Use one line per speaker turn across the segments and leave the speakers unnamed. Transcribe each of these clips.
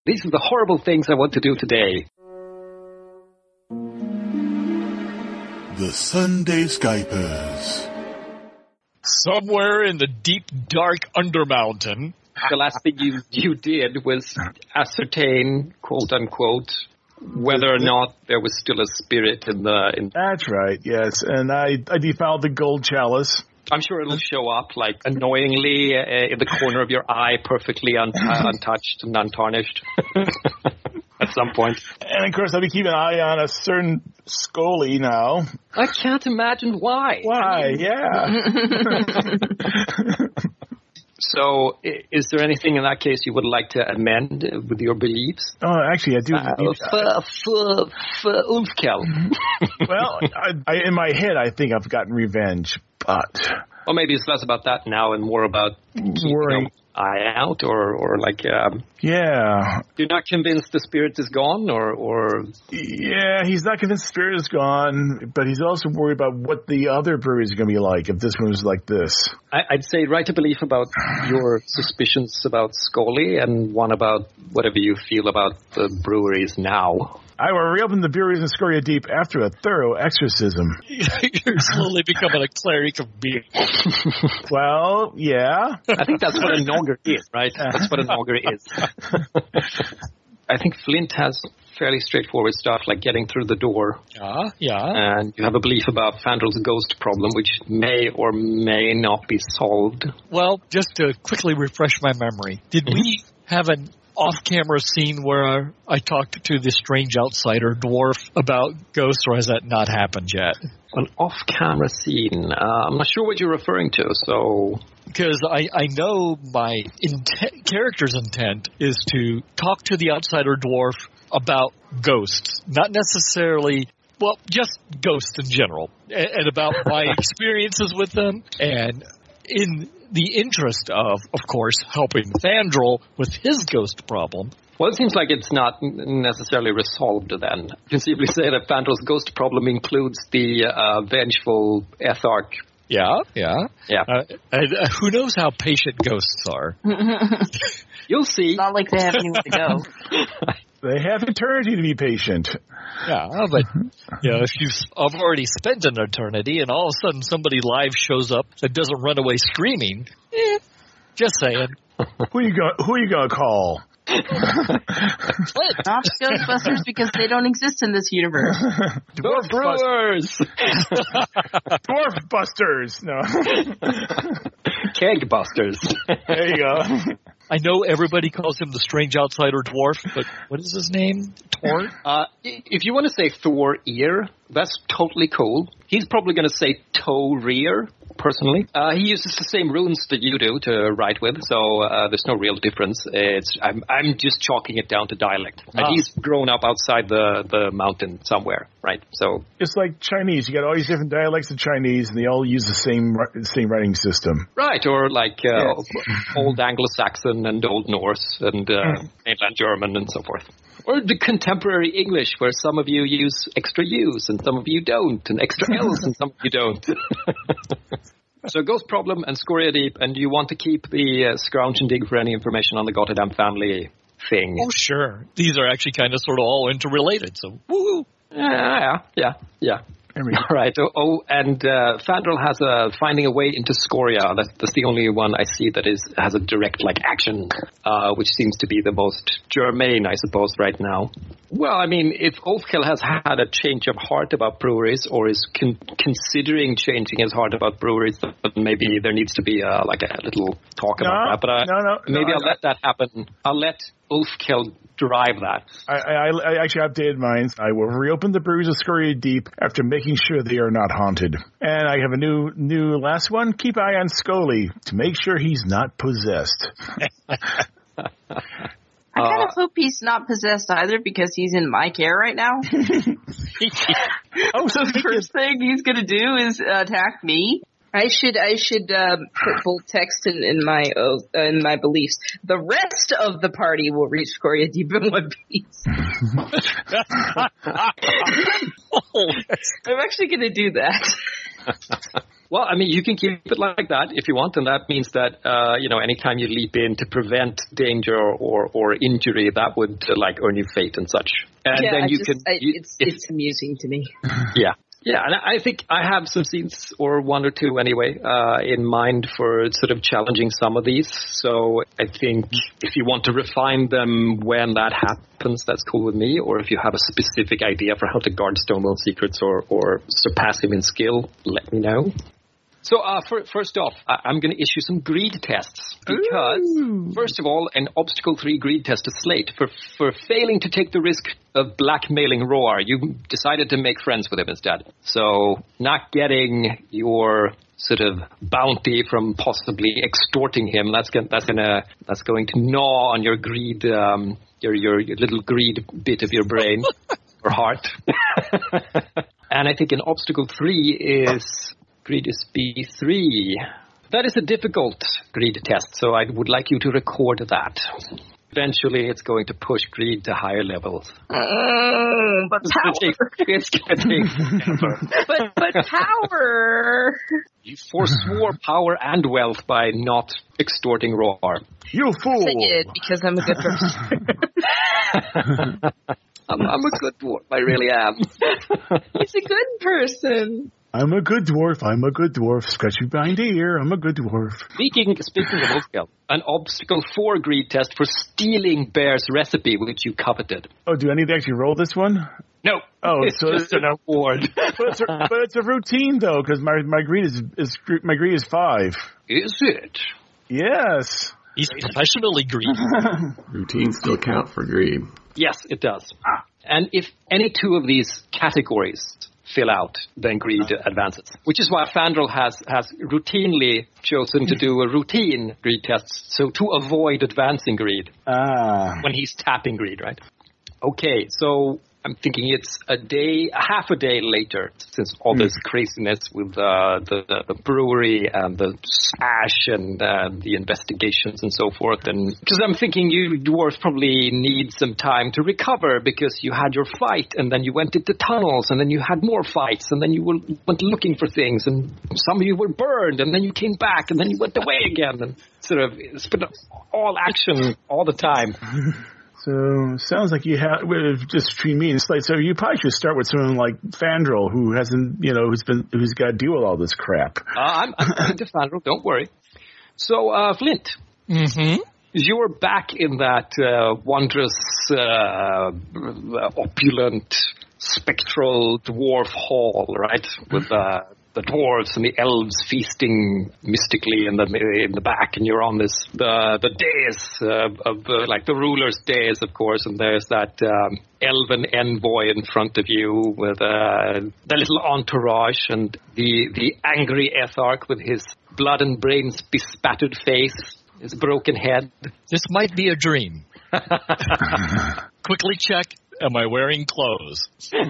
These are the horrible things I want to do today.
The Sunday Skypers.
Somewhere in the deep, dark Undermountain.
The last thing you did was ascertain, quote unquote, whether or not there was still a spirit in the.
That's right. Yes, and I defiled the gold chalice.
I'm sure it'll show up like annoyingly in the corner of your eye, perfectly untouched and untarnished. At some point.
And of course, I'll be keeping an eye on a certain Scully now.
I can't imagine why.
Why? Yeah.
So, is there anything in that case you would like to amend with your beliefs?
Oh, actually, I do.
For Ulfkel.
Well, I in my head, I think I've gotten revenge, but...
Well, maybe it's less about that now and more about keeping an eye out, or like...
yeah.
You're not convinced the spirit is gone, or...
Yeah, he's not convinced the spirit is gone, but he's also worried about what the other breweries are going to be like if this one was like this.
I'd say write a belief about your suspicions about Scully and one about whatever you feel about the breweries now.
I will reopen the breweries in Scoria Deep after a thorough exorcism.
You're slowly becoming a cleric of beer.
Well, yeah.
I think that's what an augur is, right? That's what an augur is. I think Flint has fairly straightforward stuff, like getting through the door.
Yeah.
And you have a belief about Fandrel's ghost problem, which may or may not be solved.
Well, just to quickly refresh my memory, did we have an off-camera scene where I talked to the strange outsider dwarf about ghosts, or has that not happened yet?
An off-camera scene? I'm not sure what you're referring to, so...
Because I know my character's intent is to talk to the outsider dwarf about ghosts, not necessarily... Well, just ghosts in general, and about my experiences with them, and in the interest of course, helping Fandrel with his ghost problem.
Well, it seems like it's not necessarily resolved then. You can simply say that Fandrel's ghost problem includes the vengeful Ethark.
Yeah.
And,
who knows how patient ghosts are?
You'll see.
It's not like they have anywhere to go.
They have eternity to be patient.
Yeah, but if you've already spent an eternity and all of a sudden somebody live shows up that doesn't run away screaming, just saying.
Who are you gonna call?
Not Ghostbusters, because they don't exist in this universe.
Dwarf Brewers!
Dwarf Busters! No.
Keg Busters.
There you go.
I know everybody calls him the strange outsider dwarf, but what is his name? Thor?
If you want to say Thor Ear, that's totally cool. He's probably going to say Toe Rear, personally. He uses the same runes that you do to write with, so there's no real difference. I'm just chalking it down to dialect. And he's grown up outside the mountain somewhere, right? So
it's like Chinese. You got all these different dialects of Chinese, and they all use the same writing system.
Right, or like Old Anglo-Saxon and Old Norse and mainland German and so forth. Or the contemporary English, where some of you use extra U's and some of you don't, and extra L's and some of you don't. So Ghost Problem and Scoria Deep, and you want to keep the scrounge and dig for any information on the Gotterdam family thing.
Oh, sure. These are actually kind of sort of all interrelated, so woo-hoo.
Yeah. All right. And Fandrel has finding a way into Scoria. That's the only one I see that has a direct action, which seems to be the most germane, I suppose, right now. Well, I mean, if Ulfkel has had a change of heart about breweries, or is considering changing his heart about breweries, but maybe there needs to be a little talk about that. But maybe I'll let that happen. I'll let Ulfkel drive that.
I actually updated mine. I will reopen the breweries of Scoria Deep after making sure they are not haunted. And I have a new last one. Keep eye on Scully to make sure he's not possessed.
I kind of hope he's not possessed either, because he's in my care right now. So the first thing he's going to do is attack me. I should put full text in my beliefs. The rest of the party will reach Scoria Deep in one piece. I'm actually going to do that.
Well, I mean, you can keep it like that if you want, and that means that, anytime you leap in to prevent danger or injury, that would, earn you fate and such. And then
it's amusing to me.
Yeah. Yeah, and I think I have some scenes, or one or two anyway, in mind for sort of challenging some of these. So I think if you want to refine them when that happens, that's cool with me. Or if you have a specific idea for how to guard Stonewall's secrets or surpass him in skill, let me know. So first off, I'm going to issue some greed tests because, first of all, an obstacle 3 greed test is slate. For failing to take the risk of blackmailing Roar, you decided to make friends with him instead. So not getting your sort of bounty from possibly extorting him, that's going to gnaw on your greed, your little greed bit of your brain or heart. And I think an obstacle 3 is... Greed is B3. That is a difficult greed test, so I would like you to record that. Eventually, it's going to push greed to higher levels.
But power.
It's going to take forever.
But power.
You forswore power and wealth by not extorting Roar.
You fool!
I did, because I'm a good person.
I'm a good dwarf. I really am.
He's a good person.
I'm a good dwarf. Scratch you behind the ear. I'm a good dwarf.
Speaking of Oathgeld, an obstacle 4 greed test for stealing Bear's recipe, which you coveted.
Oh, do I need to actually roll this one?
No.
Oh,
it's
so
just an award.
but it's a routine though, because my greed is 5.
Is it?
Yes.
He's professionally greedy.
Routines still count for greed.
Yes, it does. And if any 2 of these categories fill out, then greed advances. Which is why Fandral has routinely chosen to do a routine greed test, so to avoid advancing greed when he's tapping greed, right? Okay, so I'm thinking it's half a day later, since all this craziness with the brewery and the sash and the investigations and so forth. And because I'm thinking you dwarves probably need some time to recover because you had your fight and then you went into tunnels and then you had more fights and then you went looking for things and some of you were burned and then you came back and then you went away again and sort of spent all action all the time.
So sounds like you have just between me and Slate. So you probably should start with someone like Fandral, who hasn't, who's got to deal with all this crap.
I'm into Fandral. Don't worry. So Flint, you're back in that wondrous, opulent, spectral dwarf hall, right? With the dwarves and the elves feasting mystically in the back, and you're on the dais of the ruler's dais, of course, and there's that elven envoy in front of you with the little entourage and the angry Ethark with his blood and brains bespattered face, his broken head.
This might be a dream. Quickly check. Am I wearing clothes?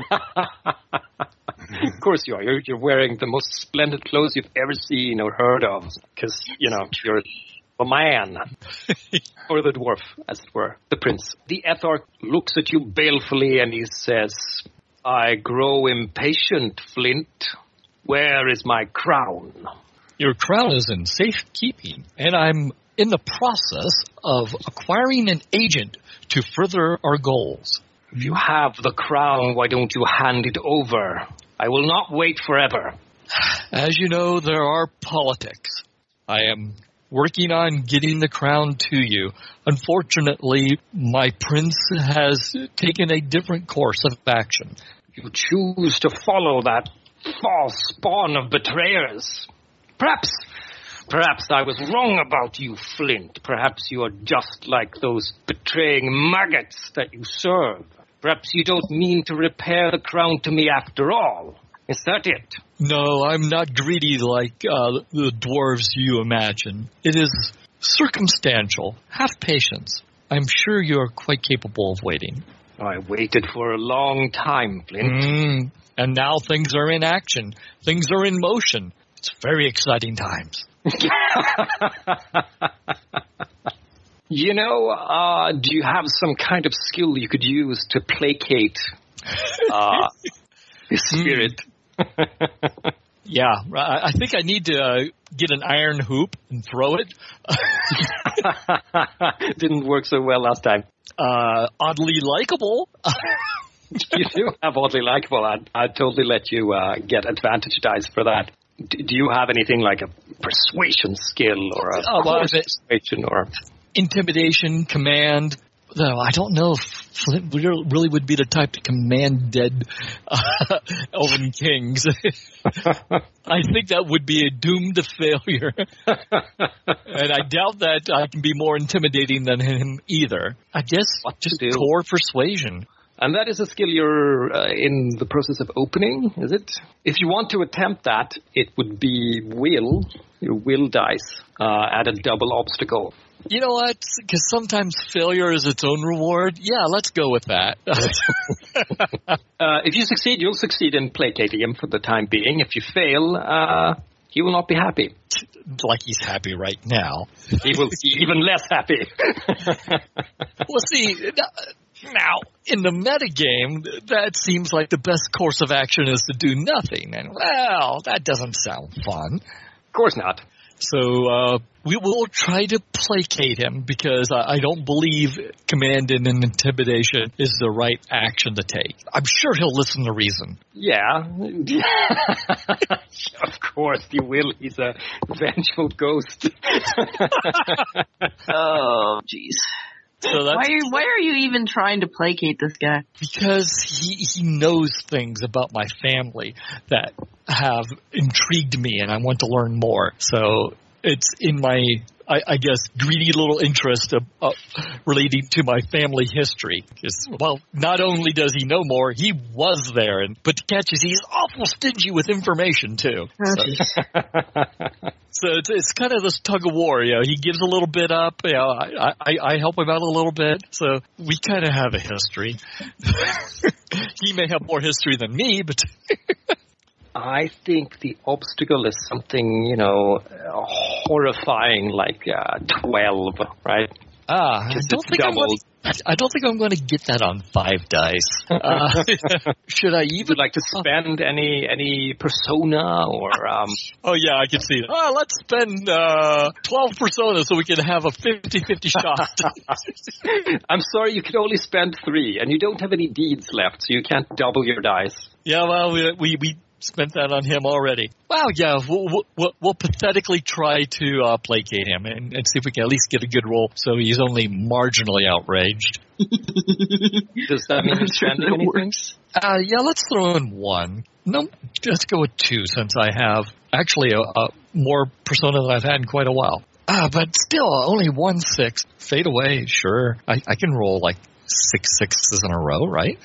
Of course you are. You're wearing the most splendid clothes you've ever seen or heard of, because, you're a man. Or the dwarf, as it were, the prince. The Ethark looks at you balefully and he says, I grow impatient, Flint. Where is my crown?
Your crown is in safekeeping, and I'm in the process of acquiring an agent to further our goals.
If you have the crown, why don't you hand it over? I will not wait forever.
As you know, there are politics. I am working on getting the crown to you. Unfortunately, my prince has taken a different course of action.
You choose to follow that false spawn of betrayers. Perhaps I was wrong about you, Flint. Perhaps you are just like those betraying maggots that you serve. Perhaps you don't mean to repair the crown to me after all. Is that it?
No, I'm not greedy like the dwarves you imagine. It is circumstantial. Have patience. I'm sure you're quite capable of waiting.
I waited for a long time, Flint.
And now things are in action. Things are in motion. It's very exciting times.
Do you have some kind of skill you could use to placate the spirit?
Yeah, I think I need to get an iron hoop and throw it.
Didn't work so well last time.
Oddly likable.
You do have oddly likable. I'd totally let you get advantage dice for that. Do you have anything like a persuasion skill or a persuasion or
intimidation, command? No, I don't know if Flint really would be the type to command dead elven kings. I think that would be a doomed to failure. And I doubt that I can be more intimidating than him either. I guess just core persuasion.
And that is a skill you're in the process of opening, is it? If you want to attempt that, it would be your will dice, at a double obstacle.
You know what? Because sometimes failure is its own reward. Yeah, let's go with that.
If you succeed, you'll succeed in placating him for the time being. If you fail, he will not be happy.
Like he's happy right now.
He will be even less happy.
Well, see... Now, in the metagame, that seems like the best course of action is to do nothing. And, well, that doesn't sound fun.
Of course not.
So we will try to placate him because I don't believe command and intimidation is the right action to take. I'm sure he'll listen to reason.
Yeah. Of course he will. He's a vengeful ghost.
Oh, jeez.
So
why are you even trying to placate this guy?
Because he knows things about my family that have intrigued me, and I want to learn more. So it's in my, I guess, greedy little interest of relating to my family history. Because, well, not only does he know more, he was there, but the catch is he's awful stingy with information too. So it's kind of this tug of war. You know, he gives a little bit up. You know, I help him out a little bit. So we kind of have a history. He may have more history than me, but
I think the obstacle is something, horrifying, like 12, right?
I don't think I'm going to get that on 5 dice. Should I even...
Would you like to spend any persona or...
Oh, yeah, I can see that. Let's spend 12 personas so we can have a 50-50 shot.
I'm sorry, you can only spend 3, and you don't have any deeds left, so you can't double your dice.
Yeah, well, we spent that on him already. Well, yeah, we'll pathetically try to placate him and see if we can at least get a good roll so he's only marginally outraged.
Does that mean you're spending anything?
Yeah, let's throw in 1. No, let's go with 2 since I have actually a more persona than I've had in quite a while. But still, only 1 6. Fade away, sure. I can roll like 6 6s in a row, right?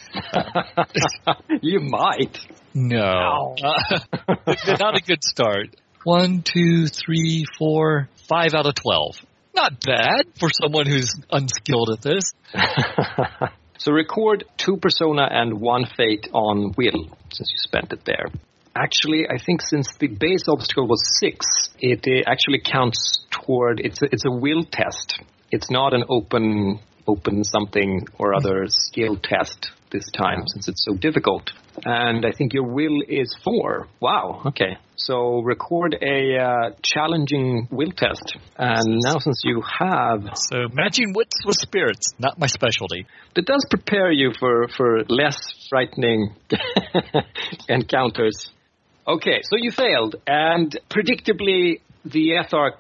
You might.
No. Not a good start. 1, 2, 3, 4, 5 out of 12. Not bad for someone who's unskilled at this.
So record 2 persona and 1 fate on will, since you spent it there. Actually, I think since the base obstacle was 6, it actually counts toward, it's a will test. It's not an open something or other skill test this time, since it's so difficult. And I think your will is 4. Wow, okay. So record a challenging will test. And now since you have...
So matching wits with spirits, not my specialty.
That does prepare you for less frightening encounters. Okay, so you failed. And predictably, the Ethark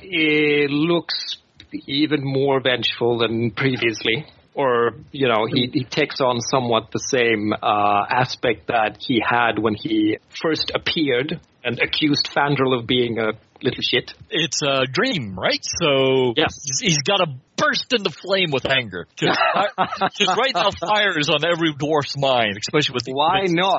looks even more vengeful than previously. Or, he takes on somewhat the same aspect that he had when he first appeared and accused Fandral of being a little shit.
It's a dream, right? So
yes.
He's got to burst into flame with anger. Because right now fire is on every dwarf's mind, especially with...
Why not?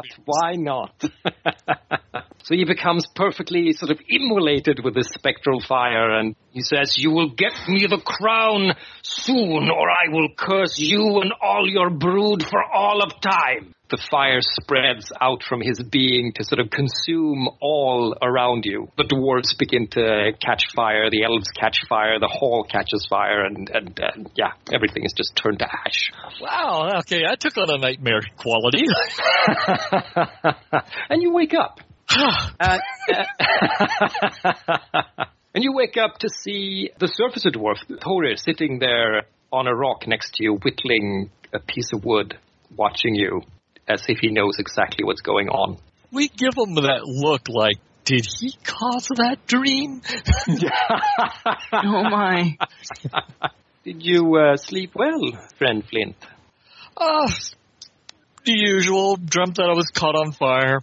So he becomes perfectly sort of immolated with this spectral fire, and he says, "You will get me the crown soon, or I will curse you and all your brood for all of time." The fire spreads out from his being to sort of consume all around you. The dwarves begin to catch fire, the elves catch fire, the hall catches fire, and everything is just turned to ash.
Wow, okay, I took on a nightmare quality.
And you wake up. And you wake up to see the surfacer dwarf, Thorir, sitting there on a rock next to you, whittling a piece of wood, watching you as if he knows exactly what's going on.
We give him that look like, did he cause that dream?
Oh my.
Did you sleep well, friend Flint?
The usual. Dreamt that I was caught on fire.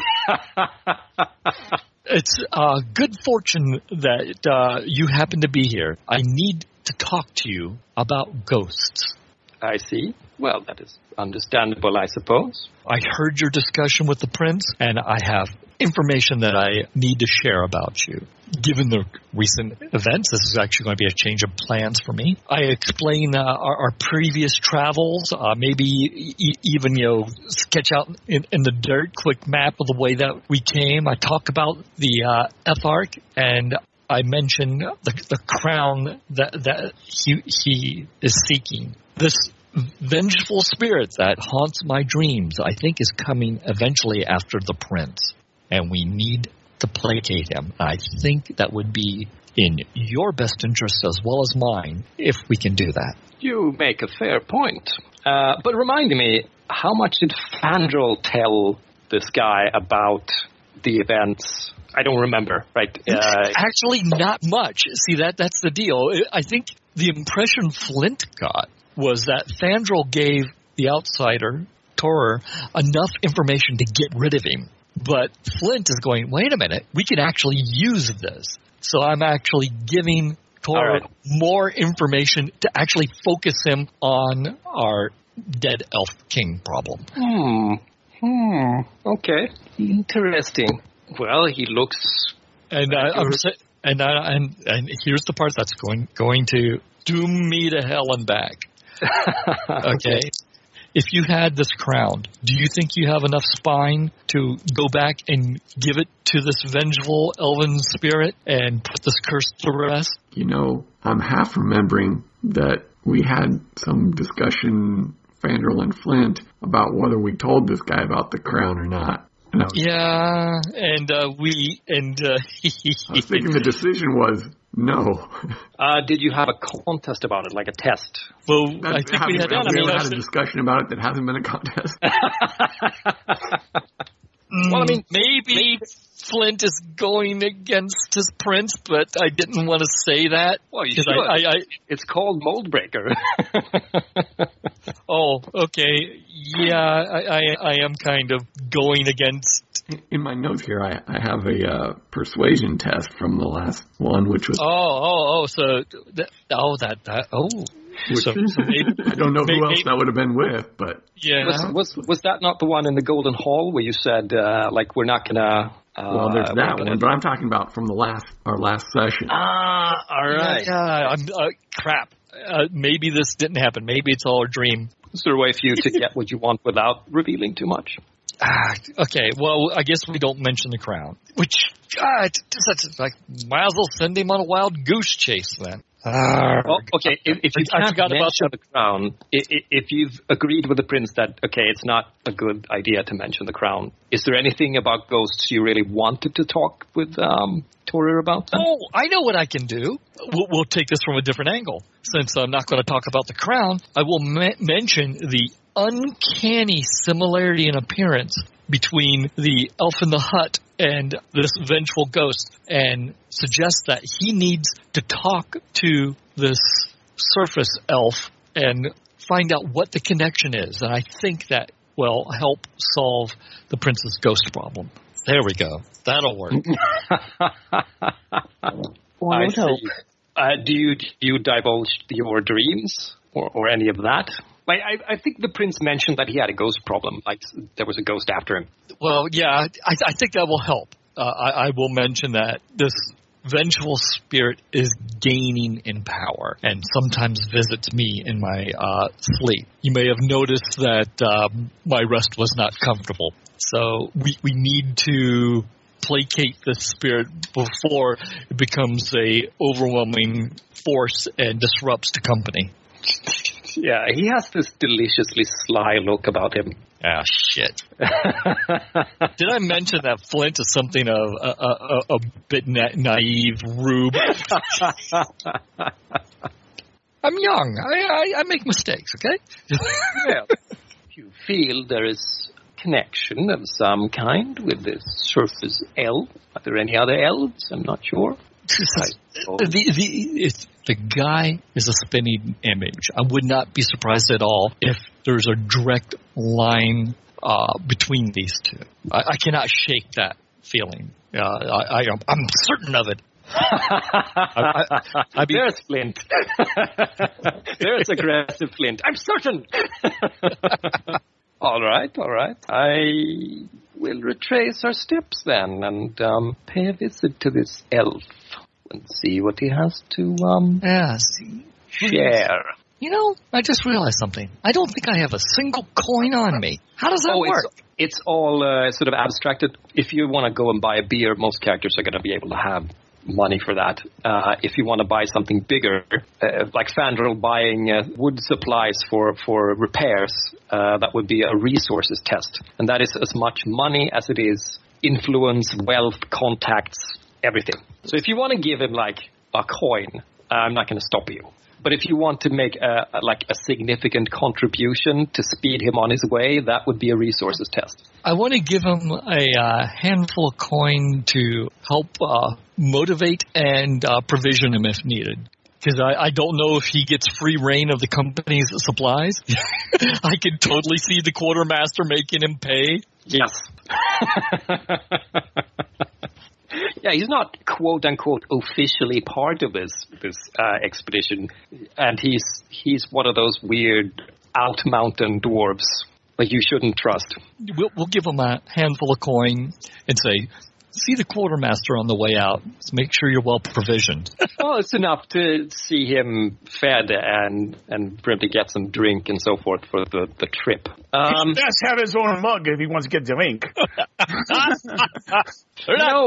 It's good fortune that you happen to be here. I need to talk to you about ghosts.
I see. Well, that is understandable, I suppose.
I heard your discussion with the prince, and I have information that I need to share about you. Given the recent events, this is actually going to be a change of plans for me. I explain our previous travels, maybe even, sketch out in the dirt, quick map of the way that we came. I talk about the Ethark, and I mention the crown that he is seeking. This vengeful spirit that haunts my dreams, I think, is coming eventually after the prince. And we need to placate him. I think that would be in your best interest as well as mine if we can do that.
You make a fair point. But remind me, how much did Fandral tell this guy about the events? I don't remember, right?
Actually, not much. See, that's the deal. I think the impression Flint got was that Fandral gave the outsider, Thorir, enough information to get rid of him. But Flint is going, wait a minute, we can actually use this. So I'm actually giving Thorir more information to actually focus him on our dead elf king problem.
Okay. Interesting. Well, he looks...
And here's the part that's going to doom me to hell and back. Okay. If you had this crown, do you think you have enough spine to go back and give it to this vengeful elven spirit and put this curse to rest?
I'm half remembering that we had some discussion, Fandral and Flint, about whether we told this guy about the crown or not. I was thinking the decision was no.
Did you have a contest about it, like a test?
Well, I think we had
a discussion about it that hasn't been a contest.
Well, I mean,
maybe Flint is going against his prince, but I didn't want to say that.
Well, you should. It's called Moldbreaker.
Oh, okay. Yeah, I am kind of going against...
In my notes here, I have a persuasion test from the last one, which was... So maybe, I don't know who else that would have been with, but...
Yeah.
Was that not the one in the Golden Hall where you said, we're not going to...
well, there's that one, but I'm talking about from our last session.
All right.
Yeah, crap. Maybe this didn't happen. Maybe it's all a dream.
Is there a way for you to get what you want without revealing too much?
Okay, well, I guess we don't mention the crown. Which, might as well send him on a wild goose chase then.
Okay, if you can't mention the crown, if you've agreed with the prince that, okay, it's not a good idea to mention the crown, is there anything about ghosts you really wanted to talk with Thorir about?
Oh, I know what I can do. We'll take this from a different angle. Since I'm not going to talk about the crown, I will mention the uncanny similarity in appearance between the elf in the hut and this vengeful ghost, and suggest that he needs to talk to this surface elf and find out what the connection is. And I think that will help solve the prince's ghost problem. There we go. That'll work.
One would hope.
Do you divulge your dreams or any of that? Like, I think the prince mentioned that he had a ghost problem, like there was a ghost after him.
Well, yeah, I think that will help. I will mention that this vengeful spirit is gaining in power and sometimes visits me in my sleep. You may have noticed that my rest was not comfortable. So we need to placate this spirit before it becomes a overwhelming force and disrupts the company.
Yeah, he has this deliciously sly look about him.
Ah, shit. Did I mention that Flint is something of a bit naive rube? I'm young. I make mistakes, okay?
Well, if you feel there is connection of some kind with this surface elf, are there any other elves? I'm not sure. The guy is a spinning image. I would not be surprised at all if there's a direct line between these two. I cannot shake that feeling. I'm certain of it. There's Flint. There's aggressive Flint. I'm certain. All right. I will retrace our steps then and pay a visit to this elf and see what he has to share.
You know, I just realized something. I don't think I have a single coin on me. How does that work?
It's all sort of abstracted. If you want to go and buy a beer, most characters are going to be able to have money for that. If you want to buy something bigger, like Fandral buying wood supplies for repairs, that would be a resources test. And that is as much money as it is influence, wealth, contacts, everything. So if you want to give him like a coin, I'm not going to stop you. But if you want to make a significant contribution to speed him on his way, that would be a resources test.
I want to give him a handful of coin to help motivate and provision him if needed. Because I don't know if he gets free reign of the company's supplies. I could totally see the quartermaster making him pay.
Yes. Yeah, he's not quote unquote officially part of this expedition, and he's one of those weird out mountain dwarves that you shouldn't trust.
We'll give him a handful of coin and say, see the quartermaster on the way out. So make sure you're well provisioned.
Well, it's enough to see him fed and for him to get some drink and so forth for the trip.
He does have his own mug if he wants to get drink.
No.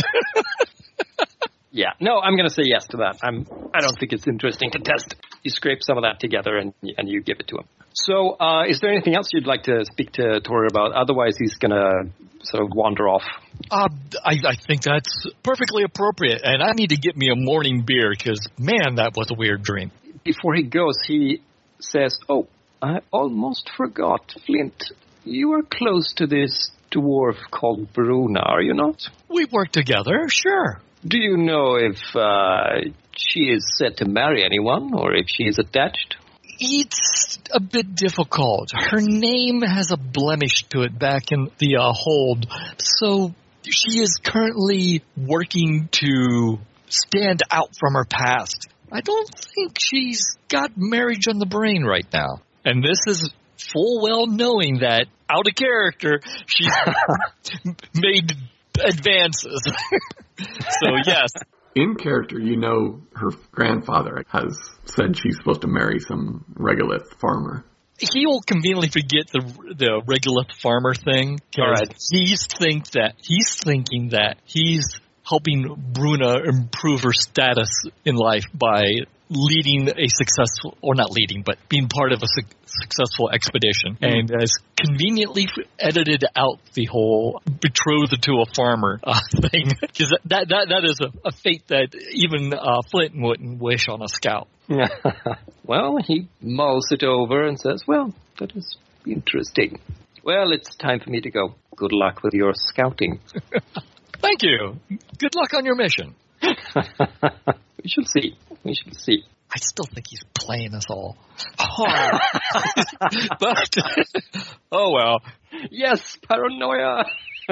Yeah, no, I'm going to say yes to that. I don't think it's interesting to test. You scrape some of that together and you give it to him. So, is there anything else you'd like to speak to Tori about? Otherwise, he's going to sort of wander off.
I think that's perfectly appropriate, and I need to get me a morning beer because, man, that was a weird dream.
Before he goes, he says, "Oh, I almost forgot, Flint. You are close to this dwarf called Bruna, are you not?"
We work together, sure.
Do you know if she is set to marry anyone, or if she is attached?
It's a bit difficult. Her name has a blemish to it back in the hold, so she is currently working to stand out from her past. I don't think she's got marriage on the brain right now. And this is full well knowing that, out of character, she's made advances. So, yes.
In character, you know her grandfather has said she's supposed to marry some Regolith farmer.
He'll conveniently forget the Regolith farmer thing.
All right.
He's thinking that he's helping Bruna improve her status in life by leading a successful, or not leading, but being part of a successful expedition, and has conveniently edited out the whole betrothed to a farmer thing, because that is a fate that even Flint wouldn't wish on a scout.
Well, he mulls it over and says, "Well, that is interesting. Well, it's time for me to go. Good luck with your scouting."
Thank you. Good luck on your mission.
We shall see.
I still think he's playing us all hard. But, oh well.
Yes, paranoia.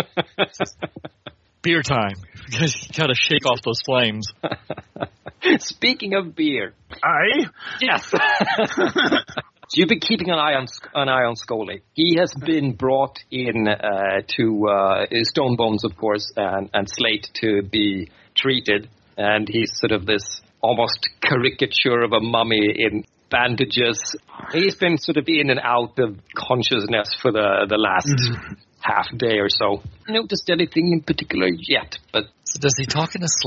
Beer time. You gotta shake off those flames.
Speaking of beer.
Aye?
Yes. So you've been keeping an eye on Scully. He has been brought in to Stonebones, of course, and Slate to be treated. And he's sort of this almost caricature of a mummy in bandages. He's been sort of in and out of consciousness for the last half day or so. I haven't noticed anything in particular yet, but...
So does he talk in his sleep?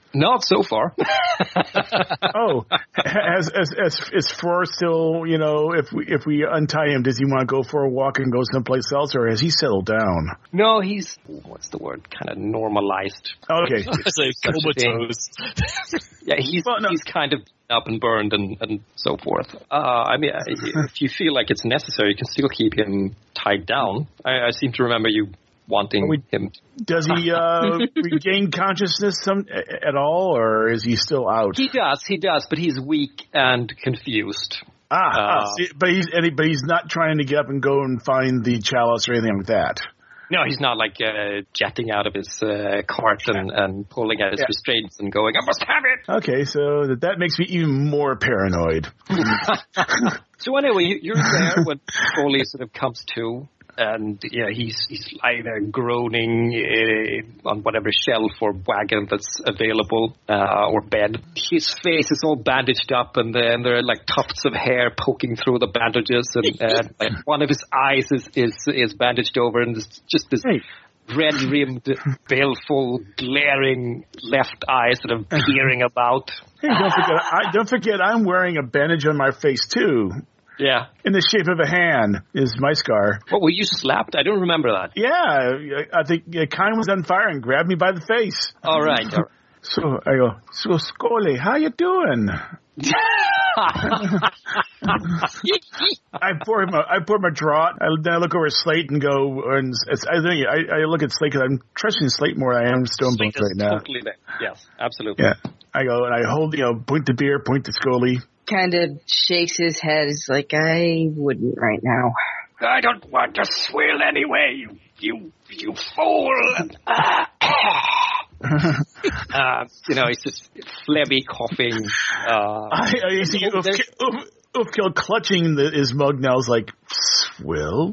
Not so far.
Oh, is Fleur still, if we untie him, does he want to go for a walk and go someplace else, or has he settled down?
No, he's, what's the word, kind of normalized.
Okay.
Comatose.
Yeah, he's kind of up and burned and so forth. I mean, if you feel like it's necessary, you can still keep him tied down. I seem to remember you wanting him.
Does he regain consciousness at all, or is he still out?
He does, but he's weak and confused.
But he's not trying to get up and go and find the chalice or anything like that.
No, he's not like jetting out of his cart and pulling at his restraints and going, I must have it!
Okay, so that makes me even more paranoid.
So anyway, you're there when Foley sort of comes to, and he's either groaning on whatever shelf or wagon that's available, or bed. His face is all bandaged up, and then there are like tufts of hair poking through the bandages, and like one of his eyes is bandaged over, and there's just this red-rimmed, baleful, glaring left eye sort of peering about.
Hey, don't forget, I'm wearing a bandage on my face too.
Yeah.
In the shape of a hand is my scar.
What, were you slapped? I don't remember that.
Yeah, I think Kine was on fire and grabbed me by the face.
All right.
So I go, so Scully, how you doing? I pour my draught. Then I look over at Slate and go, and I look at Slate because I'm trusting Slate more than I am Stonebones right now.
Totally there. Yes, absolutely.
Yeah. I go and I hold, point the beer, point to Scully.
Kind of shakes his head. It's like, I wouldn't right now.
I don't want to swill anyway, you fool. He's just phlegmy coughing.
I see Ufkill clutching his mug now is like, swill?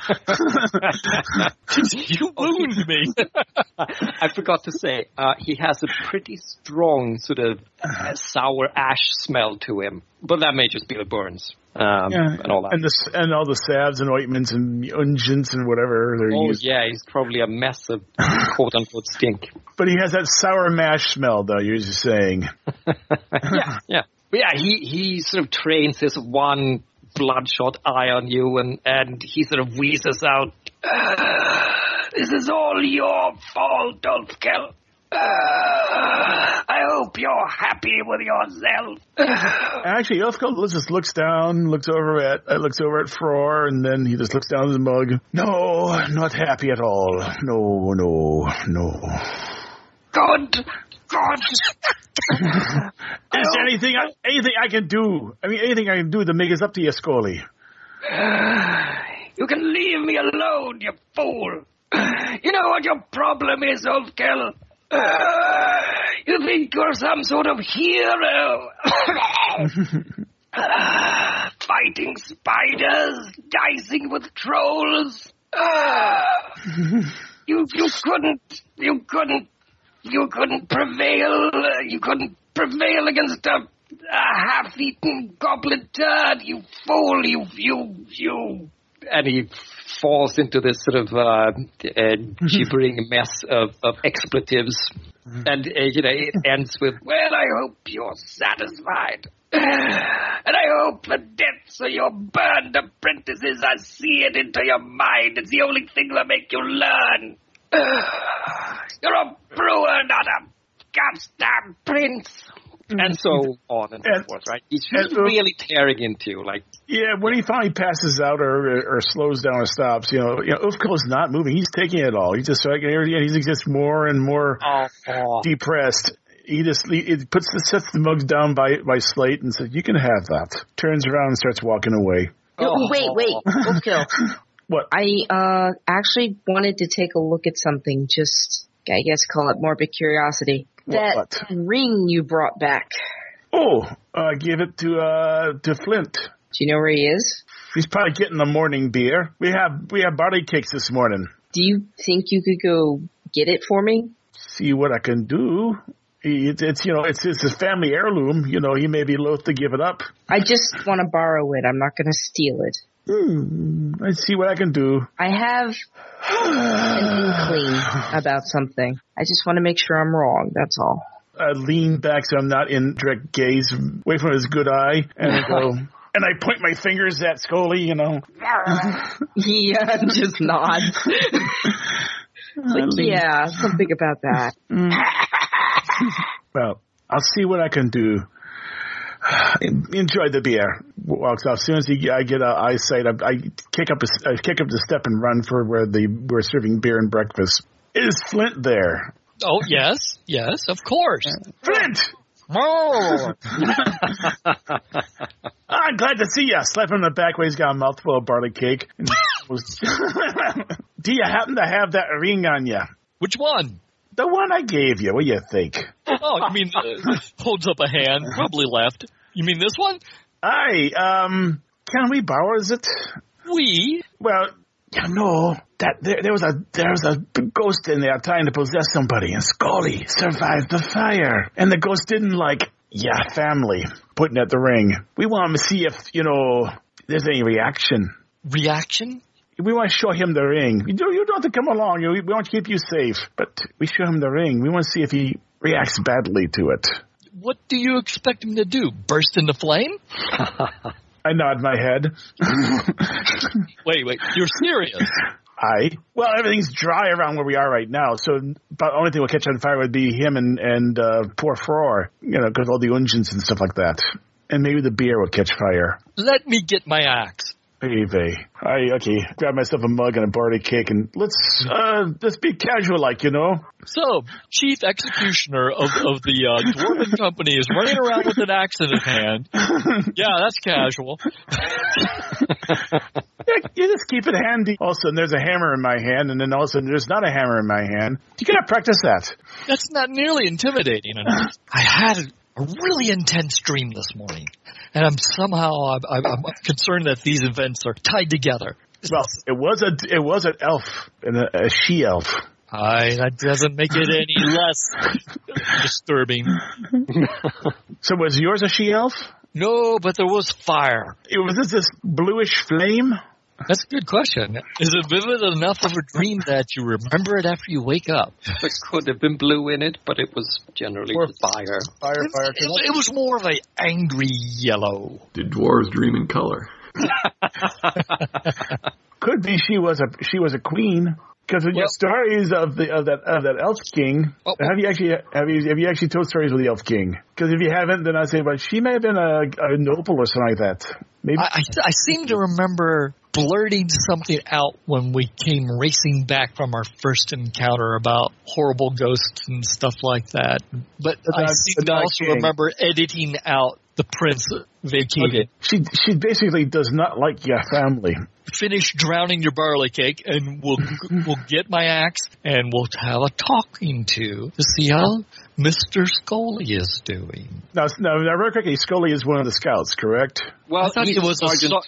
You wound me.
I forgot to say, he has a pretty strong sort of sour ash smell to him, but that may just be the burns and all that.
And all the salves and ointments and unguents and whatever they're used. Yeah,
he's probably a mess of quote-unquote stink.
But he has that sour mash smell, though, you're just saying.
Yeah. But yeah, he sort of trains his one bloodshot eye on you, and he sort of wheezes out, this is all your fault, Ulfkill. I hope you're happy with yourself.
Actually, Ulfkill just looks over at Fror, and then he just looks down at the mug. No, not happy at all. No.
God.
Is there anything I can do? I mean, anything I can do to make us up to you, Scully?
You can leave me alone, you fool. You know what your problem is, Ulfkill? You think you're some sort of hero. Fighting spiders, dicing with trolls. You couldn't prevail. You couldn't prevail against a half-eaten goblin turd. You fool! You. And he falls into this sort of gibbering mess of expletives, and it ends with, "Well, I hope you're satisfied, and I hope the deaths of your burned apprentices are seared into your mind. It's the only thing that make you learn." You're a brewer, not a goddamn prince. And so on and so forth, right? He's really tearing into you, like.
Yeah, when he finally passes out or slows down or stops, Ufkill is not moving. He's taking it all. He's just he's just more and more depressed. He just sets the mugs down by Slate and says, "You can have that." Turns around and starts walking away.
Wait, Ufkill.
What?
I actually wanted to take a look at something. Just, I guess, call it morbid curiosity. That ring you brought back.
Oh, give it to Flint.
Do you know where he is?
He's probably getting the morning beer. We have barley cakes this morning.
Do you think you could go get it for me?
See what I can do. It's his family heirloom. He may be loath to give it up.
I just want to borrow it. I'm not going to steal it.
Let's see what I can do.
I have an inkling about something. I just want to make sure I'm wrong, that's all.
lean back so I'm not in direct gaze, away from his good eye, and I go, and I point my fingers at Scully, you know.
Yeah, just nods. Yeah, something about that.
Well, I'll see what I can do. Enjoy the beer. Walks off. As soon as I get eyesight, I kick up the step and run for where we're serving beer and breakfast. Is Flint there?
Oh, yes, of course.
Flint!
Oh.
I'm glad to see you. Slap him in the back where he's got a mouthful of barley cake. Do you happen to have that ring on you?
Which one?
The one I gave you. What do you think?
Oh, you mean holds up a hand, probably left. You mean this one?
Aye. Can we borrow it?
We?
Well, you know that there was a ghost in there trying to possess somebody, and Scully survived the fire, and the ghost didn't like family putting at the ring. We want to see if there's any reaction.
Reaction?
We want to show him the ring. You don't have to come along. We want to keep you safe, but we show him the ring. We want to see if he reacts badly to it.
What do you expect him to do? Burst into flame?
I nod my head.
Wait, you're serious?
Well, everything's dry around where we are right now, so the only thing will catch on fire would be him and poor Fror, because all the unguents and stuff like that. And maybe the beer will catch fire.
Let me get my axe.
Okay. Grab myself a mug and a barley cake, and let's be casual like,
So, chief executioner of the Dwarven company is running around with an axe in his hand. Yeah, that's casual.
You just keep it handy. All of a sudden, there's a hammer in my hand, and then all of a sudden, there's not a hammer in my hand. You gotta practice that.
That's not nearly intimidating enough. I had a really intense dream this morning, and I'm concerned that these events are tied together.
Well, it was an elf, and a she-elf.
That doesn't make it any less disturbing.
So was yours a she-elf?
No, but there was fire.
Was this bluish flame?
That's a good question. Is it vivid enough of a dream that you remember it after you wake up?
There could have been blue in it, but it was generally fire.
Fire.
It was more of an angry yellow.
Did dwarves dream in color?
Could be she was a queen. Because of your stories of that elf king, have you actually told stories with the elf king? Because if you haven't, then I say, well, she may have been a noble or something like that. Maybe
I seem to remember blurting something out when we came racing back from our first encounter about horrible ghosts and stuff like that. But I seem to also remember editing out the prince vacated.
Okay. She basically does not like your family.
Finish drowning your barley cake, and we'll get my axe, and we'll have a talking to see how Mr. Scully is doing.
Now, real quickly, Scully is one of the scouts, correct?
Well,
I thought he was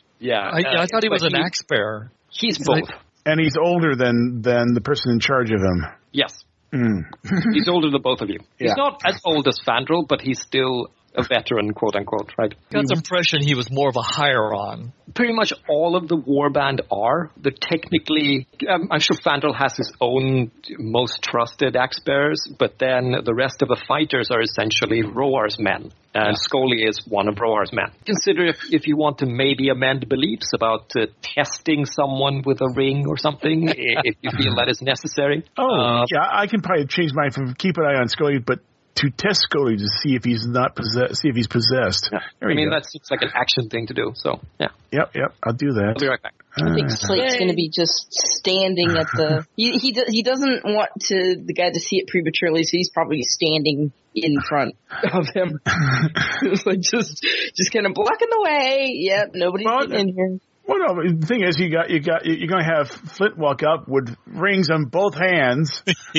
I thought he was an axe bearer.
He's both.
And he's older than the person in charge of him.
Yes. He's older than both of you.
Yeah.
He's not as old as Fandral, but he's still a veteran, quote unquote, right?
Got the impression he was more of a higher-on.
Pretty much all of the warband are. They're technically, I'm sure Fandral has his own most trusted axe bearers, but then the rest of the fighters are essentially Roar's men. And Scully is one of Roar's men. Consider if you want to maybe amend beliefs about testing someone with a ring or something, if you feel that is necessary.
I can probably change mine from keep an eye on Scully, but to test Scully to see if he's possessed.
Yeah. That seems like an action thing to do. So yeah.
Yep. I'll do that.
I'll be right back.
I think Slate's going to be just standing at the. He doesn't want the guy to see it prematurely, so he's probably standing in front of him, like just kind of blocking the way. Yep, nobody's getting in here.
Well, no, the thing is, you're going to have Flint walk up with rings on both hands.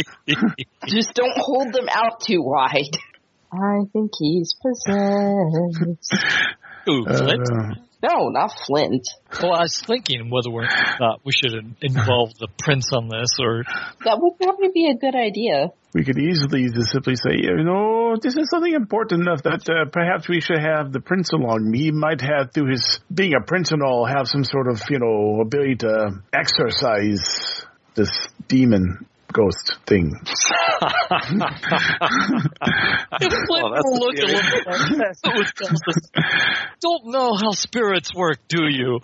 Just don't hold them out too wide. I think he's possessed.
Ooh, Flint?
No, not Flint.
Well, I was thinking whether or not we should involve the prince on this, or...
That would probably be a good idea.
We could easily just simply say, this is something important enough that perhaps we should have the prince along. He might have, through his being a prince and all, have some sort of, ability to exorcise this demon. ghost thing.
Don't know how spirits work, do you?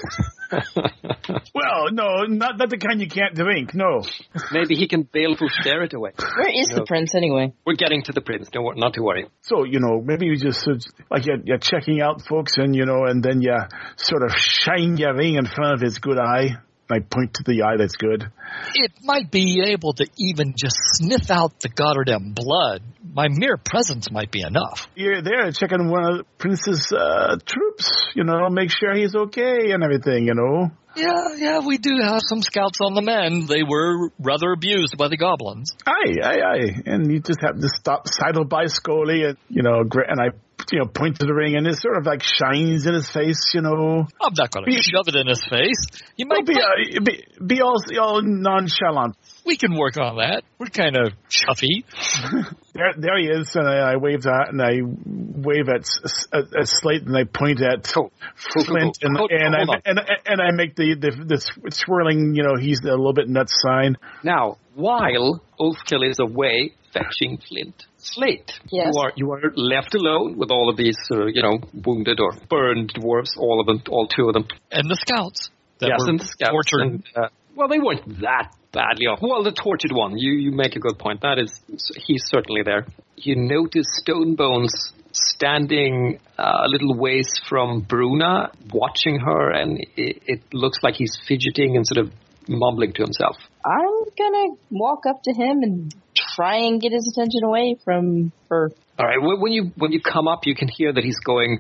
Well, no, not the kind you can't drink, no.
Maybe he can baleful stare it away.
Where is the prince anyway?
We're getting to the prince, not to worry.
So, maybe you just, like, you're checking out folks and, and then you sort of shine your ring in front of his good eye. I point to the eye that's good.
It might be able to even just sniff out the goddamn blood. My mere presence might be enough.
You're there checking one of the prince's troops, make sure he's okay and everything,
Yeah, we do have some scouts on the men. They were rather abused by the goblins.
Aye. And you just have to stop, sidle by Scully, and, and I point to the ring, and it sort of like shines in his face,
I'm not going to shove it in his face. You might
be all nonchalant.
We can work on that. We're kind of chuffy.
There he is, and I wave that, and I wave at Slate, and I point at Flint, and I make the swirling, he's a little bit nuts sign.
Now, while Oathkill is away fetching Flint, Slate,
yes.
You are left alone with all of these, wounded or burned dwarves, all of them, all two of them,
and the scouts.
And the scouts
tortured.
And, well, they weren't that badly off. Well, the tortured one, you make a good point. He's certainly there. You notice Stonebones standing a little ways from Bruna, watching her, and it looks like he's fidgeting and sort of mumbling to himself.
I'm gonna walk up to him and try and get his attention away from her.
All right. When you come up, you can hear that he's going.